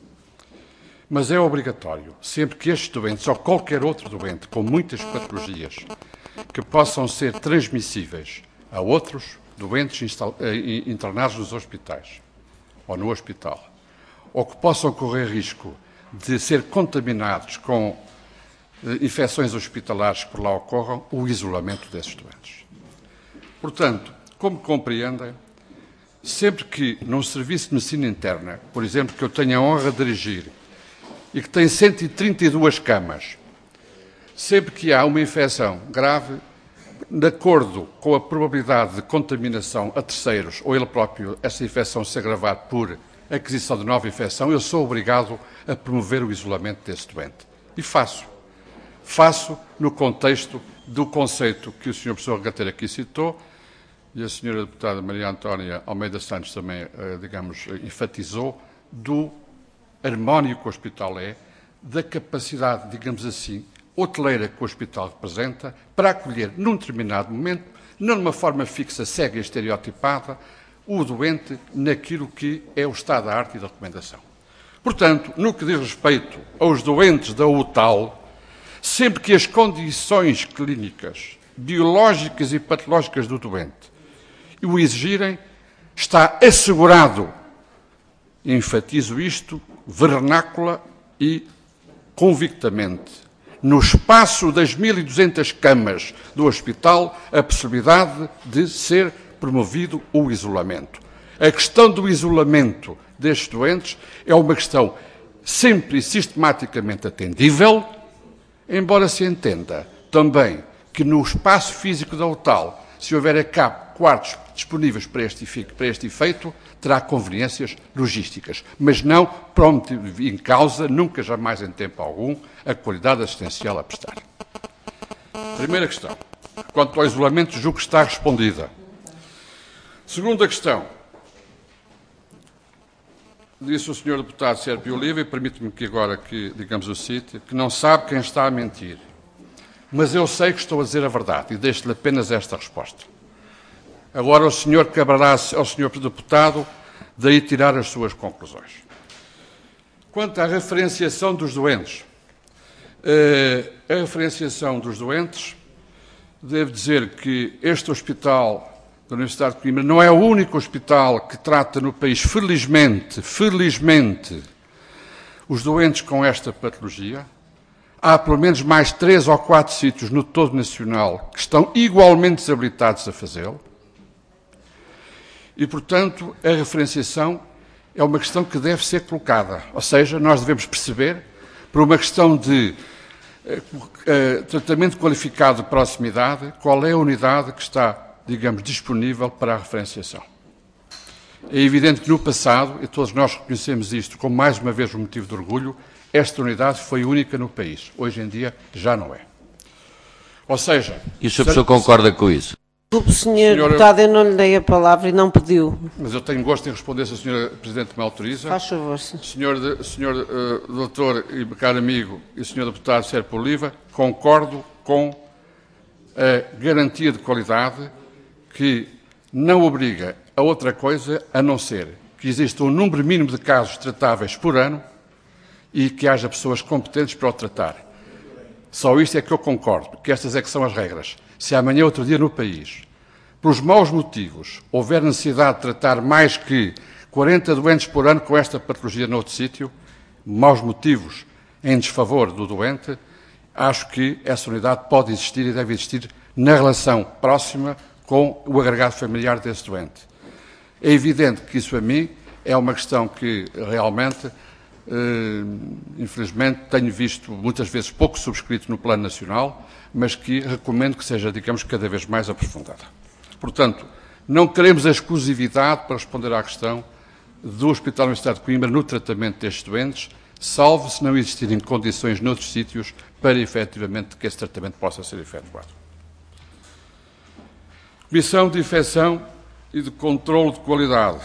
Mas é obrigatório, sempre que estes doentes, ou qualquer outro doente com muitas patologias, que possam ser transmissíveis a outros doentes internados nos hospitais, ou no hospital, ou que possam correr risco de ser contaminados com infecções hospitalares que por lá ocorram, o isolamento desses doentes. Portanto, como compreendem, sempre que num serviço de medicina interna, por exemplo, que eu tenho a honra de dirigir, e que tem cento e trinta e duas camas, sempre que há uma infecção grave, de acordo com a probabilidade de contaminação a terceiros, ou ele próprio, essa infecção se agravar por aquisição de nova infecção, eu sou obrigado a promover o isolamento desse doente. E faço. Faço no contexto do conceito que o senhor professor Regateiro aqui citou, e a senhora deputada Maria Antónia Almeida Santos também, digamos, enfatizou, do harmónio que o hospital é, da capacidade, digamos assim, hoteleira que o hospital representa, para acolher, num determinado momento, não de uma forma fixa, cega e estereotipada, o doente naquilo que é o estado da arte e da recomendação. Portanto, no que diz respeito aos doentes da U T A L, sempre que as condições clínicas, biológicas e patológicas do doente o exigirem, está assegurado, enfatizo isto, vernácula e convictamente, no espaço das mil e duzentas camas do hospital, a possibilidade de ser promovido o isolamento. A questão do isolamento destes doentes é uma questão sempre e sistematicamente atendível, embora se entenda também que no espaço físico da U T A L, se houver a cabo quartos disponíveis para este, para este efeito, terá conveniências logísticas, mas não pronto em causa, nunca jamais em tempo algum, a qualidade assistencial a prestar. Primeira questão. Quanto ao isolamento, julgo que está respondida. Segunda questão. Disse o senhor deputado Sérgio Oliva, e permite-me que agora que, digamos o cite, que não sabe quem está a mentir. Mas eu sei que estou a dizer a verdade e deixo-lhe apenas esta resposta. Agora o senhor caberá ao senhor deputado daí tirar as suas conclusões. Quanto à referenciação dos doentes, a referenciação dos doentes, devo dizer que este hospital da Universidade de Coimbra não é o único hospital que trata no país, felizmente, felizmente, os doentes com esta patologia. Há pelo menos mais três ou quatro sítios no todo nacional que estão igualmente desabilitados a fazê-lo. E, portanto, a referenciação é uma questão que deve ser colocada. Ou seja, nós devemos perceber, por uma questão de uh, uh, tratamento qualificado de proximidade, qual é a unidade que está, digamos, disponível para a referenciação. É evidente que no passado, e todos nós reconhecemos isto como mais uma vez um motivo de orgulho, esta unidade foi única no país. Hoje em dia já não é. Ou seja... E o senhor professor concorda com isso? Desculpe, senhor deputado, eu não lhe dei a palavra e não pediu. Mas eu tenho gosto em responder se a senhora Presidente me autoriza. Faz favor, sim. Senhor, de, senhor uh, doutor e caro amigo e senhor deputado Sérgio Oliva, concordo com a garantia de qualidade que não obriga a outra coisa a não ser que exista um número mínimo de casos tratáveis por ano e que haja pessoas competentes para o tratar. Só isto é que eu concordo, que estas é que são as regras. Se amanhã, outro dia, no país, pelos maus motivos, houver necessidade de tratar mais que quarenta doentes por ano com esta patologia noutro sítio, maus motivos em desfavor do doente, acho que essa unidade pode existir e deve existir na relação próxima com o agregado familiar desse doente. É evidente que isso, a mim, é uma questão que realmente, eh, infelizmente, tenho visto muitas vezes pouco subscrito no plano nacional, mas que recomendo que seja, digamos, cada vez mais aprofundada. Portanto, não queremos a exclusividade para responder à questão do Hospital Universitário de Coimbra no tratamento destes doentes, salvo se não existirem condições noutros sítios para, efetivamente, que esse tratamento possa ser efetuado. Comissão de Infecção e de Controlo de Qualidade.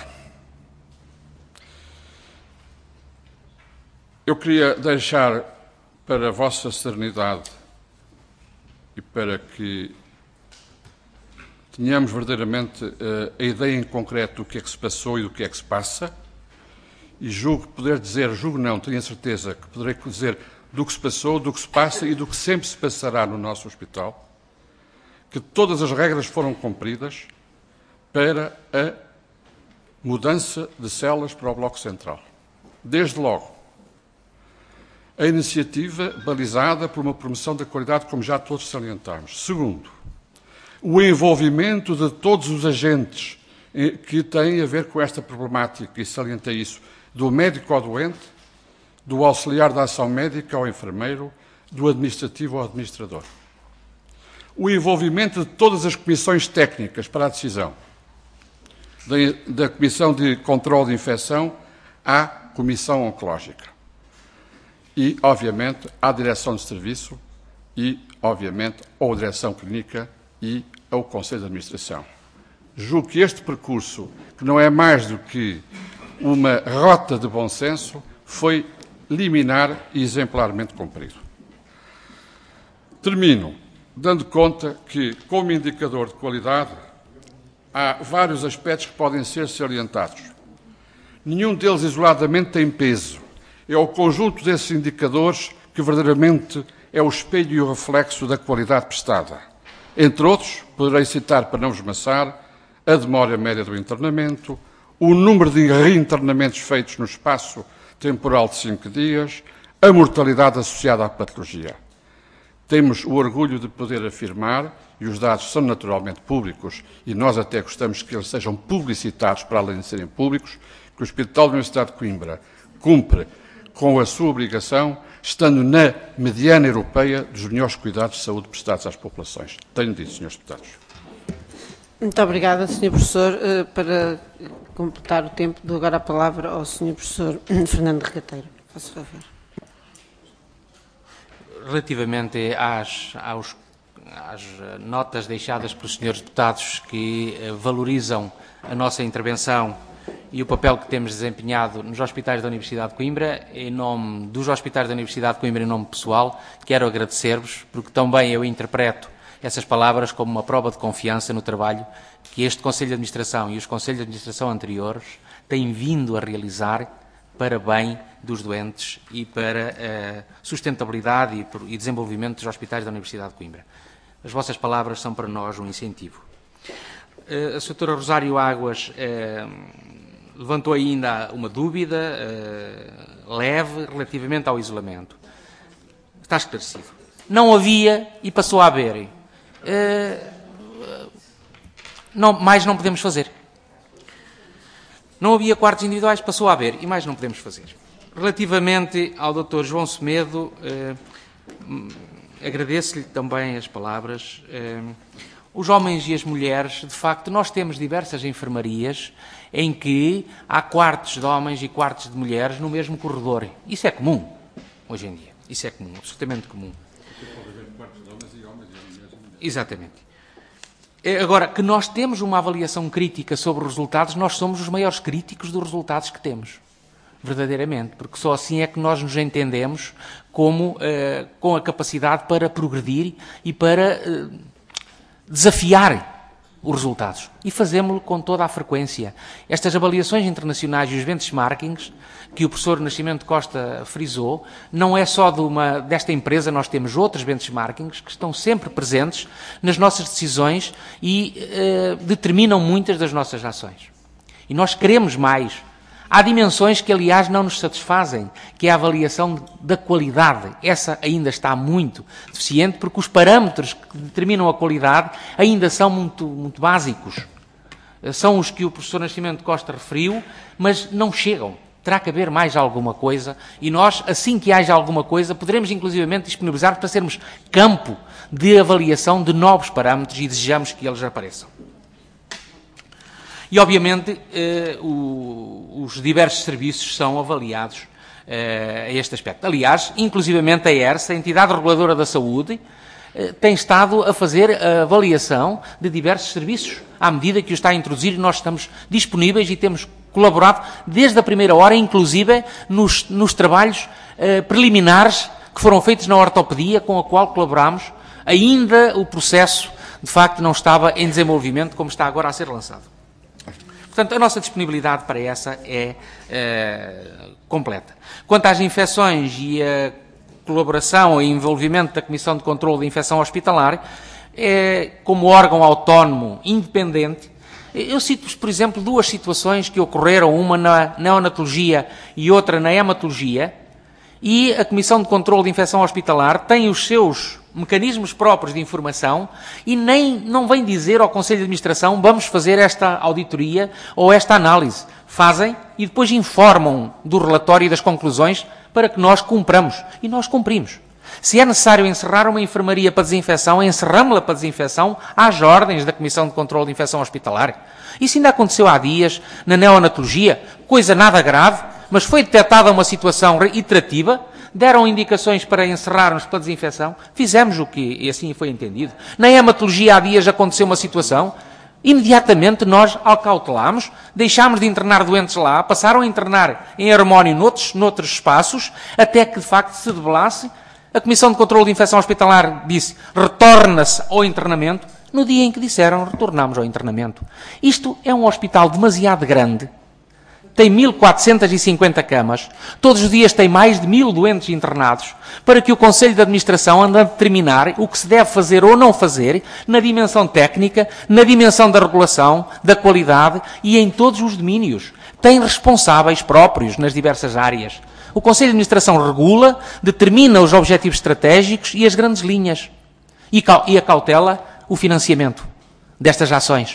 Eu queria deixar para a vossa serenidade e para que tenhamos verdadeiramente uh, a ideia em concreto do que é que se passou e do que é que se passa, e julgo poder dizer, julgo não, tenho a certeza que poderei dizer do que se passou, do que se passa e do que sempre se passará no nosso hospital, que todas as regras foram cumpridas para a mudança de celas para o Bloco Central. Desde logo, a iniciativa balizada por uma promoção da qualidade, como já todos salientamos. Segundo, o envolvimento de todos os agentes que têm a ver com esta problemática, e salientei isso, do médico ao doente, do auxiliar da ação médica ao enfermeiro, do administrativo ao administrador. O envolvimento de todas as comissões técnicas para a decisão, da, da Comissão de Controlo de Infecção à Comissão Oncológica. E, obviamente, à Direção de Serviço e, obviamente, à Direção Clínica e ao Conselho de Administração. Julgo que este percurso, que não é mais do que uma rota de bom senso, foi liminar e exemplarmente cumprido. Termino dando conta que, como indicador de qualidade, há vários aspectos que podem ser salientados. Nenhum deles isoladamente tem peso. É o conjunto desses indicadores que verdadeiramente é o espelho e o reflexo da qualidade prestada. Entre outros, poderei citar, para não vos maçar, a demora média do internamento, o número de reinternamentos feitos no espaço temporal de cinco dias, a mortalidade associada à patologia. Temos o orgulho de poder afirmar, e os dados são naturalmente públicos, e nós até gostamos que eles sejam publicitados para além de serem públicos, que o Hospital da Universidade de Coimbra cumpre com a sua obrigação, estando na mediana europeia dos melhores cuidados de saúde prestados às populações. Tenho dito, senhores deputados. Muito obrigada, senhor Professor. Para completar o tempo, dou agora a palavra ao senhor Professor Fernando Regateiro. Faço favor. Relativamente às, aos, às notas deixadas pelos senhores deputados que valorizam a nossa intervenção e o papel que temos desempenhado nos hospitais da Universidade de Coimbra, em nome dos hospitais da Universidade de Coimbra, em nome pessoal, quero agradecer-vos, porque também eu interpreto essas palavras como uma prova de confiança no trabalho que este Conselho de Administração e os Conselhos de Administração anteriores têm vindo a realizar para bem dos doentes e para a sustentabilidade e desenvolvimento dos hospitais da Universidade de Coimbra. As vossas palavras são para nós um incentivo. A doutora Rosário Águas eh, levantou ainda uma dúvida eh, leve relativamente ao isolamento. Está esclarecido. Não havia e passou a haver. Eh, não, mais não podemos fazer. Não havia quartos individuais, passou a haver e mais não podemos fazer. Relativamente ao doutor João Semedo, eh, agradeço-lhe também as palavras. Eh, Os homens e as mulheres, de facto, nós temos diversas enfermarias em que há quartos de homens e quartos de mulheres no mesmo corredor. Isso é comum, hoje em dia. Isso é comum, absolutamente comum. Exatamente. Agora, que nós temos uma avaliação crítica sobre os resultados, nós somos os maiores críticos dos resultados que temos. Verdadeiramente. Porque só assim é que nós nos entendemos como, uh, com a capacidade para progredir e para... Uh, desafiar os resultados. E fazemos-lo com toda a frequência. Estas avaliações internacionais e os benchmarkings que o professor Nascimento Costa frisou, não é só de uma, desta empresa, nós temos outros benchmarkings que estão sempre presentes nas nossas decisões e eh, determinam muitas das nossas ações. E nós queremos mais. Há dimensões que, aliás, não nos satisfazem, que é a avaliação da qualidade. Essa ainda está muito deficiente, porque os parâmetros que determinam a qualidade ainda são muito, muito básicos. São os que o professor Nascimento Costa referiu, mas não chegam. Terá que haver mais alguma coisa, e nós, assim que haja alguma coisa, poderemos inclusivamente disponibilizar para sermos campo de avaliação de novos parâmetros e desejamos que eles apareçam. E, obviamente, eh, o, os diversos serviços são avaliados eh, a este aspecto. Aliás, inclusivamente a ERSA, a Entidade Reguladora da Saúde, eh, tem estado a fazer a avaliação de diversos serviços, à medida que o está a introduzir, e nós estamos disponíveis e temos colaborado desde a primeira hora, inclusive nos, nos trabalhos eh, preliminares que foram feitos na ortopedia, com a qual colaboramos. Ainda o processo, de facto, não estava em desenvolvimento, como está agora a ser lançado. Portanto, a nossa disponibilidade para essa é eh, completa. Quanto às infecções e a colaboração e envolvimento da Comissão de Controlo da Infecção Hospitalar, é, como órgão autónomo independente, eu cito-vos, por exemplo, duas situações que ocorreram, uma na neonatologia e outra na hematologia, e a Comissão de Controlo de Infecção Hospitalar tem os seus mecanismos próprios de informação e nem não vem dizer ao Conselho de Administração vamos fazer esta auditoria ou esta análise. Fazem e depois informam do relatório e das conclusões para que nós cumpramos. E nós cumprimos. Se é necessário encerrar uma enfermaria para desinfecção, encerramos-la para desinfecção às ordens da Comissão de Controlo de Infecção Hospitalar. Isso ainda aconteceu há dias na neonatologia, coisa nada grave, mas foi detectada uma situação iterativa, deram indicações para encerrarmos para desinfecção, fizemos o que e assim foi entendido. Na hematologia há dias aconteceu uma situação, imediatamente nós acautelámos, deixámos de internar doentes lá, passaram a internar em harmónio noutros, noutros espaços, até que de facto se debelasse. A Comissão de Controlo de Infecção Hospitalar disse retorna-se ao internamento. No dia em que disseram retornamos ao internamento. Isto é um hospital demasiado grande. Tem mil quatrocentas e cinquenta camas, todos os dias tem mais de mil doentes internados, para que o Conselho de Administração ande a determinar o que se deve fazer ou não fazer na dimensão técnica, na dimensão da regulação, da qualidade e em todos os domínios. Tem responsáveis próprios nas diversas áreas. O Conselho de Administração regula, determina os objetivos estratégicos e as grandes linhas e, e acautela o financiamento destas ações.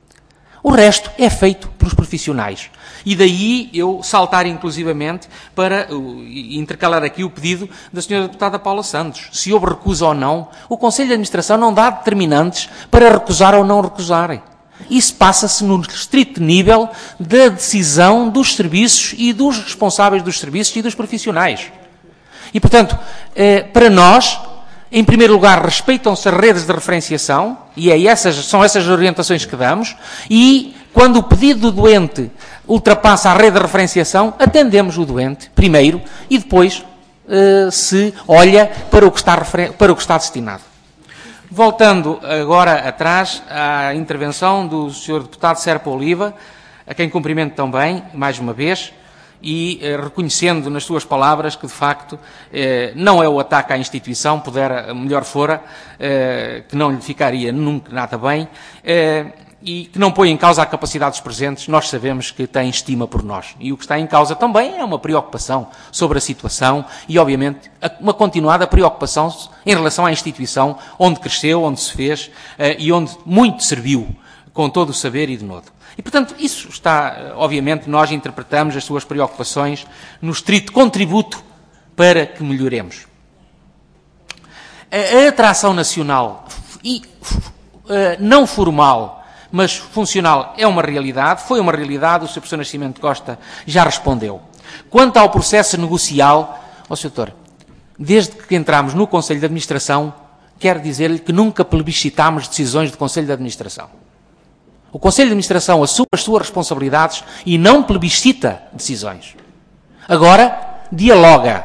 O resto é feito pelos profissionais. E daí eu saltar inclusivamente para uh, intercalar aqui o pedido da senhora deputada Paula Santos. Se houve recusa ou não, o Conselho de Administração não dá determinantes para recusar ou não recusar. Isso passa-se no estrito nível da decisão dos serviços e dos responsáveis dos serviços e dos profissionais. E, portanto, eh, para nós, em primeiro lugar, respeitam-se as redes de referenciação, e é essas, são essas orientações que damos, e quando o pedido do doente ultrapassa a rede de referenciação, atendemos o doente primeiro e depois eh, se olha para o, que está para o que está destinado. Voltando agora atrás à intervenção do senhor deputado Serpa Oliva, a quem cumprimento também, mais uma vez, e eh, reconhecendo nas suas palavras que, de facto, eh, não é o ataque à instituição, pudera, melhor fora, eh, que não lhe ficaria nunca nada bem, eh, e que não põe em causa a capacidade dos presentes, nós sabemos que tem estima por nós. E o que está em causa também é uma preocupação sobre a situação e, obviamente, uma continuada preocupação em relação à instituição onde cresceu, onde se fez eh, e onde muito serviu, com todo o saber e de nodo. E, portanto, isso está, obviamente, nós interpretamos as suas preocupações no estrito contributo para que melhoremos. A, a atração nacional e uh, não formal, mas funcional, é uma realidade, foi uma realidade, o senhor professor Nascimento Costa já respondeu. Quanto ao processo negocial, ó senhor doutor, desde que entramos no Conselho de Administração, quero dizer-lhe que nunca plebiscitámos decisões do Conselho de Administração. O Conselho de Administração assume as suas responsabilidades e não plebiscita decisões. Agora, dialoga.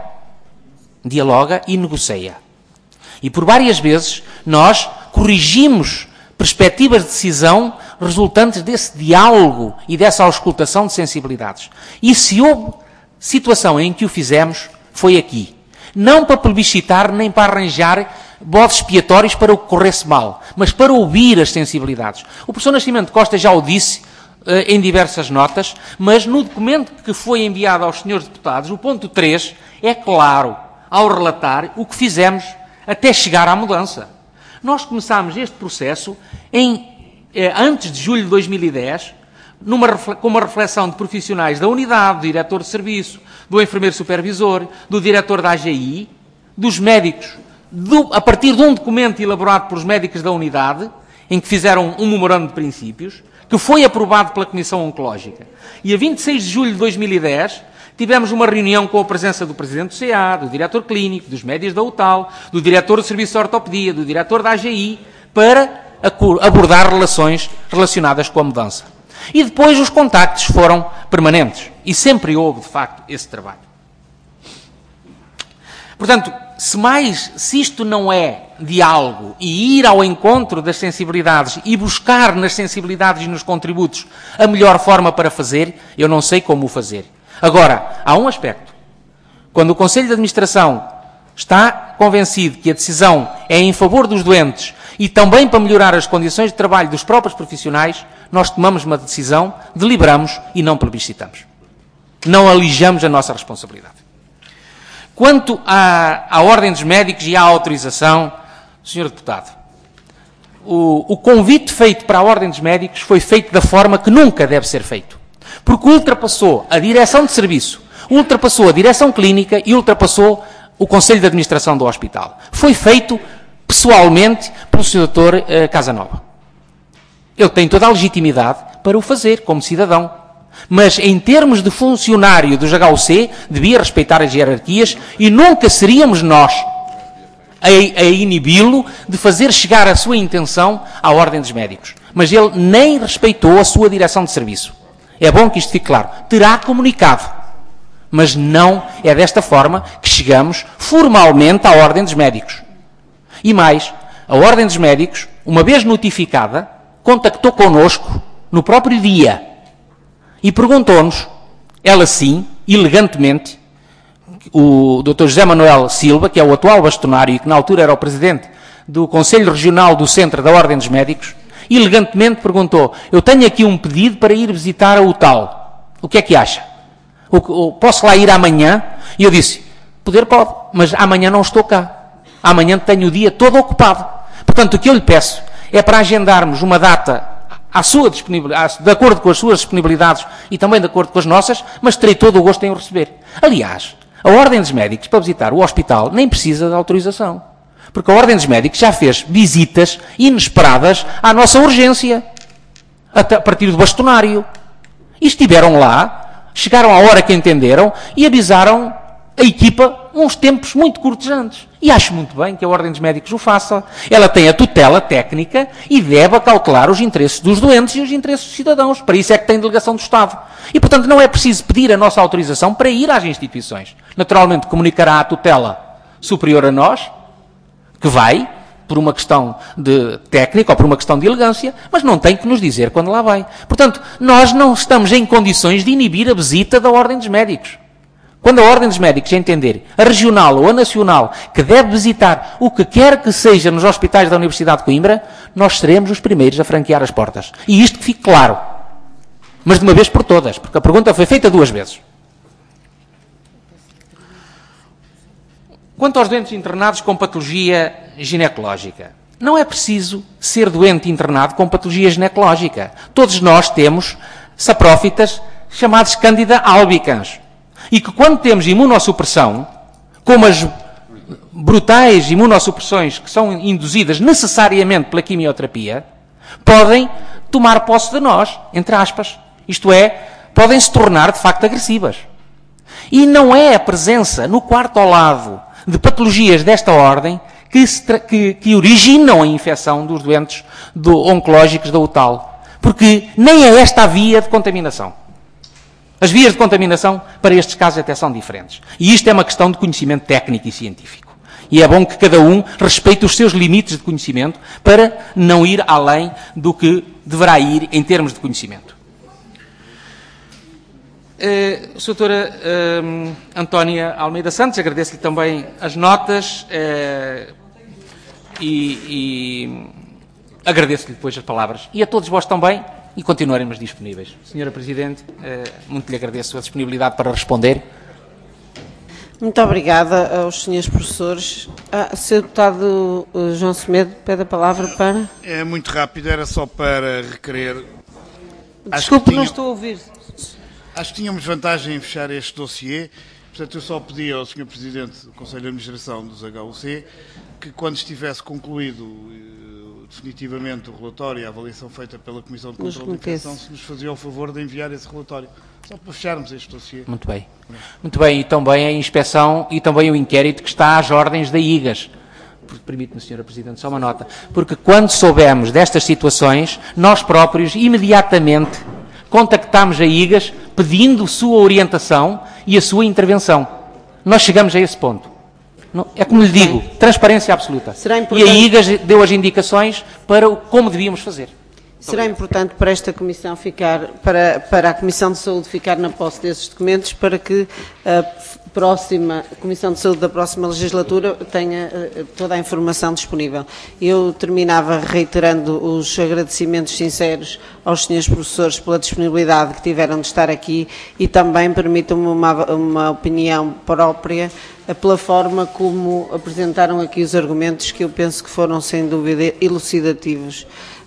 Dialoga e negocia. E por várias vezes nós corrigimos perspectivas de decisão resultantes desse diálogo e dessa auscultação de sensibilidades. E se houve situação em que o fizemos, foi aqui. Não para plebiscitar nem para arranjar bodes expiatórios para o que corresse mal, mas para ouvir as sensibilidades. O professor Nascimento Costa já o disse uh, em diversas notas, mas no documento que foi enviado aos senhores deputados, o ponto três é claro ao relatar o que fizemos até chegar à mudança. Nós começámos este processo em, eh, antes de julho de dois mil e dez, numa, com uma reflexão de profissionais da unidade, do diretor de serviço, do enfermeiro supervisor, do diretor da A G I, dos médicos, do, a partir de um documento elaborado pelos médicos da unidade, em que fizeram um memorando de princípios, que foi aprovado pela Comissão Oncológica. E a vinte e seis de julho de dois mil e dez, tivemos uma reunião com a presença do Presidente do C A, do Diretor Clínico, dos médicos da U T A L, do Diretor do Serviço de Ortopedia, do Diretor da A G I, para abordar relações relacionadas com a mudança. E depois os contactos foram permanentes. E sempre houve, de facto, esse trabalho. Portanto, se, mais, se isto não é diálogo e ir ao encontro das sensibilidades e buscar nas sensibilidades e nos contributos a melhor forma para fazer, eu não sei como o fazer. Agora, há um aspecto. Quando o Conselho de Administração está convencido que a decisão é em favor dos doentes e também para melhorar as condições de trabalho dos próprios profissionais, nós tomamos uma decisão, deliberamos e não plebiscitamos. Não alijamos a nossa responsabilidade. Quanto à, à ordem dos médicos e à autorização, senhor Deputado, o, o convite feito para a ordem dos médicos foi feito da forma que nunca deve ser feito. Porque ultrapassou a direção de serviço, ultrapassou a direção clínica e ultrapassou o Conselho de Administração do hospital. Foi feito pessoalmente pelo senhor doutor eh, Casanova. Ele tem toda a legitimidade para o fazer, como cidadão. Mas, em termos de funcionário dos H U C, devia respeitar as hierarquias e nunca seríamos nós a, a inibi-lo de fazer chegar a sua intenção à ordem dos médicos. Mas ele nem respeitou a sua direção de serviço. É bom que isto fique claro. Terá comunicado. Mas não é desta forma que chegamos formalmente à ordem dos médicos. E mais, a ordem dos médicos, uma vez notificada, contactou connosco no próprio dia e perguntou-nos, ela sim, elegantemente, o doutor José Manuel Silva, que é o atual bastonário e que na altura era o presidente do Conselho Regional do Centro da Ordem dos Médicos, elegantemente perguntou, eu tenho aqui um pedido para ir visitar a U T A L. O que é que acha? O, o, posso lá ir amanhã? E eu disse, poder pode, mas amanhã não estou cá. Amanhã tenho o dia todo ocupado. Portanto, o que eu lhe peço é para agendarmos uma data à sua disponibilidade, de acordo com as suas disponibilidades e também de acordo com as nossas, mas terei todo o gosto em o receber. Aliás, a Ordem dos Médicos para visitar o hospital nem precisa de autorização. Porque a Ordem dos Médicos já fez visitas inesperadas à nossa urgência, a partir do bastonário. E estiveram lá, chegaram à hora que entenderam e avisaram a equipa uns tempos muito curtos antes. E acho muito bem que a Ordem dos Médicos o faça. Ela tem a tutela técnica e deve acautelar os interesses dos doentes e os interesses dos cidadãos. Para isso é que tem delegação do Estado. E, portanto, não é preciso pedir a nossa autorização para ir às instituições. Naturalmente, comunicará a tutela superior a nós, que vai, por uma questão de técnica ou por uma questão de elegância, mas não tem que nos dizer quando lá vai. Portanto, nós não estamos em condições de inibir a visita da Ordem dos Médicos. Quando a Ordem dos Médicos entender, a regional ou a nacional, que deve visitar o que quer que seja nos hospitais da Universidade de Coimbra, nós seremos os primeiros a franquear as portas. E isto que fique claro. Mas de uma vez por todas, porque a pergunta foi feita duas vezes. Quanto aos doentes internados com patologia ginecológica, não é preciso ser doente internado com patologia ginecológica. Todos nós temos saprófitas chamados Candida albicans. E que quando temos imunossupressão, como as brutais imunossupressões que são induzidas necessariamente pela quimioterapia, podem tomar posse de nós, entre aspas. Isto é, podem se tornar de facto agressivas. E não é a presença no quarto ao lado de patologias desta ordem que, se que, que originam a infecção dos doentes do, oncológicos da U T A L. Porque nem é esta a via de contaminação. As vias de contaminação para estes casos até são diferentes. E isto é uma questão de conhecimento técnico e científico. E é bom que cada um respeite os seus limites de conhecimento para não ir além do que deverá ir em termos de conhecimento. Uh, doutora uh, Antónia Almeida Santos, agradeço-lhe também as notas uh, e, e agradeço-lhe depois as palavras. E a todos vós também, e continuaremos disponíveis. Senhora Presidente, uh, muito lhe agradeço a disponibilidade para responder. Muito obrigada aos senhores professores. Ah, senhor Deputado uh, João Semedo, pede a palavra para... É muito rápido, era só para requerer... Desculpe, tinham... não estou a ouvir. Acho que tínhamos vantagem em fechar este dossiê, portanto eu só pedi ao senhor Presidente do Conselho de Administração dos H U C que quando estivesse concluído uh, definitivamente o relatório e a avaliação feita pela Comissão de Controlo de Infração, se nos fazia o favor de enviar esse relatório, só para fecharmos este dossiê. Muito bem. Muito bem, e também a inspeção e também o inquérito que está às ordens da I G A S. Permite-me, senhora Presidente, só uma nota. Porque quando soubemos destas situações, nós próprios, imediatamente, contactámos a I G A S pedindo sua orientação e a sua intervenção. Nós chegamos a esse ponto. Não, é como lhe digo, transparência absoluta. Será importante... E a I G A S deu as indicações para o, como devíamos fazer. Será importante para esta Comissão ficar, para, para a Comissão de Saúde ficar na posse desses documentos para que a próxima Comissão de Saúde da próxima legislatura tenha toda a informação disponível. Eu terminava reiterando os agradecimentos sinceros aos senhores professores pela disponibilidade que tiveram de estar aqui e também permitam-me uma, uma opinião própria pela forma como apresentaram aqui os argumentos que eu penso que foram sem dúvida elucidativos.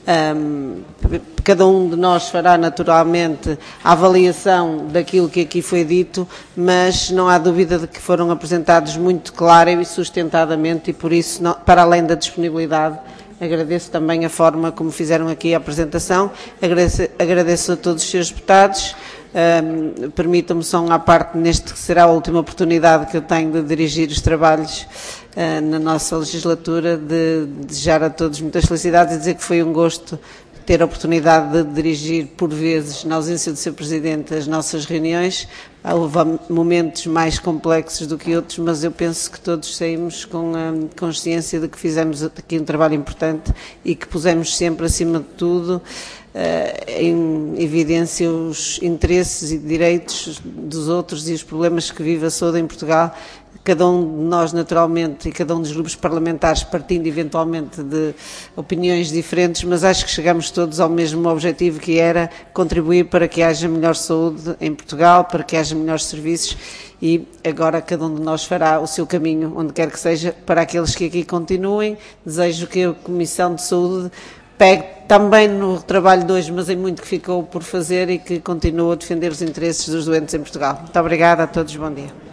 Um, cada um de nós fará naturalmente a avaliação daquilo que aqui foi dito, mas não há dúvida de que foram apresentados muito claro e sustentadamente e por isso, não, para além da disponibilidade, agradeço também a forma como fizeram aqui a apresentação, agradeço, agradeço a todos os senhores deputados. Um, permitam-me só à parte, neste que será a última oportunidade que eu tenho de dirigir os trabalhos uh, na nossa legislatura, de desejar a todos muitas felicidades e dizer que foi um gosto ter a oportunidade de dirigir, por vezes, na ausência do seu Presidente, as nossas reuniões. Houve momentos mais complexos do que outros, mas eu penso que todos saímos com a consciência de que fizemos aqui um trabalho importante e que pusemos sempre, acima de tudo, em evidência os interesses e direitos dos outros e os problemas que vive a saúde em Portugal, cada um de nós naturalmente e cada um dos grupos parlamentares partindo eventualmente de opiniões diferentes, mas acho que chegamos todos ao mesmo objetivo, que era contribuir para que haja melhor saúde em Portugal, para que haja melhores serviços e agora cada um de nós fará o seu caminho, onde quer que seja. Para aqueles que aqui continuem, desejo que a Comissão de Saúde pegue também no trabalho de hoje, mas em muito que ficou por fazer e que continue a defender os interesses dos doentes em Portugal. Muito obrigada a todos, bom dia.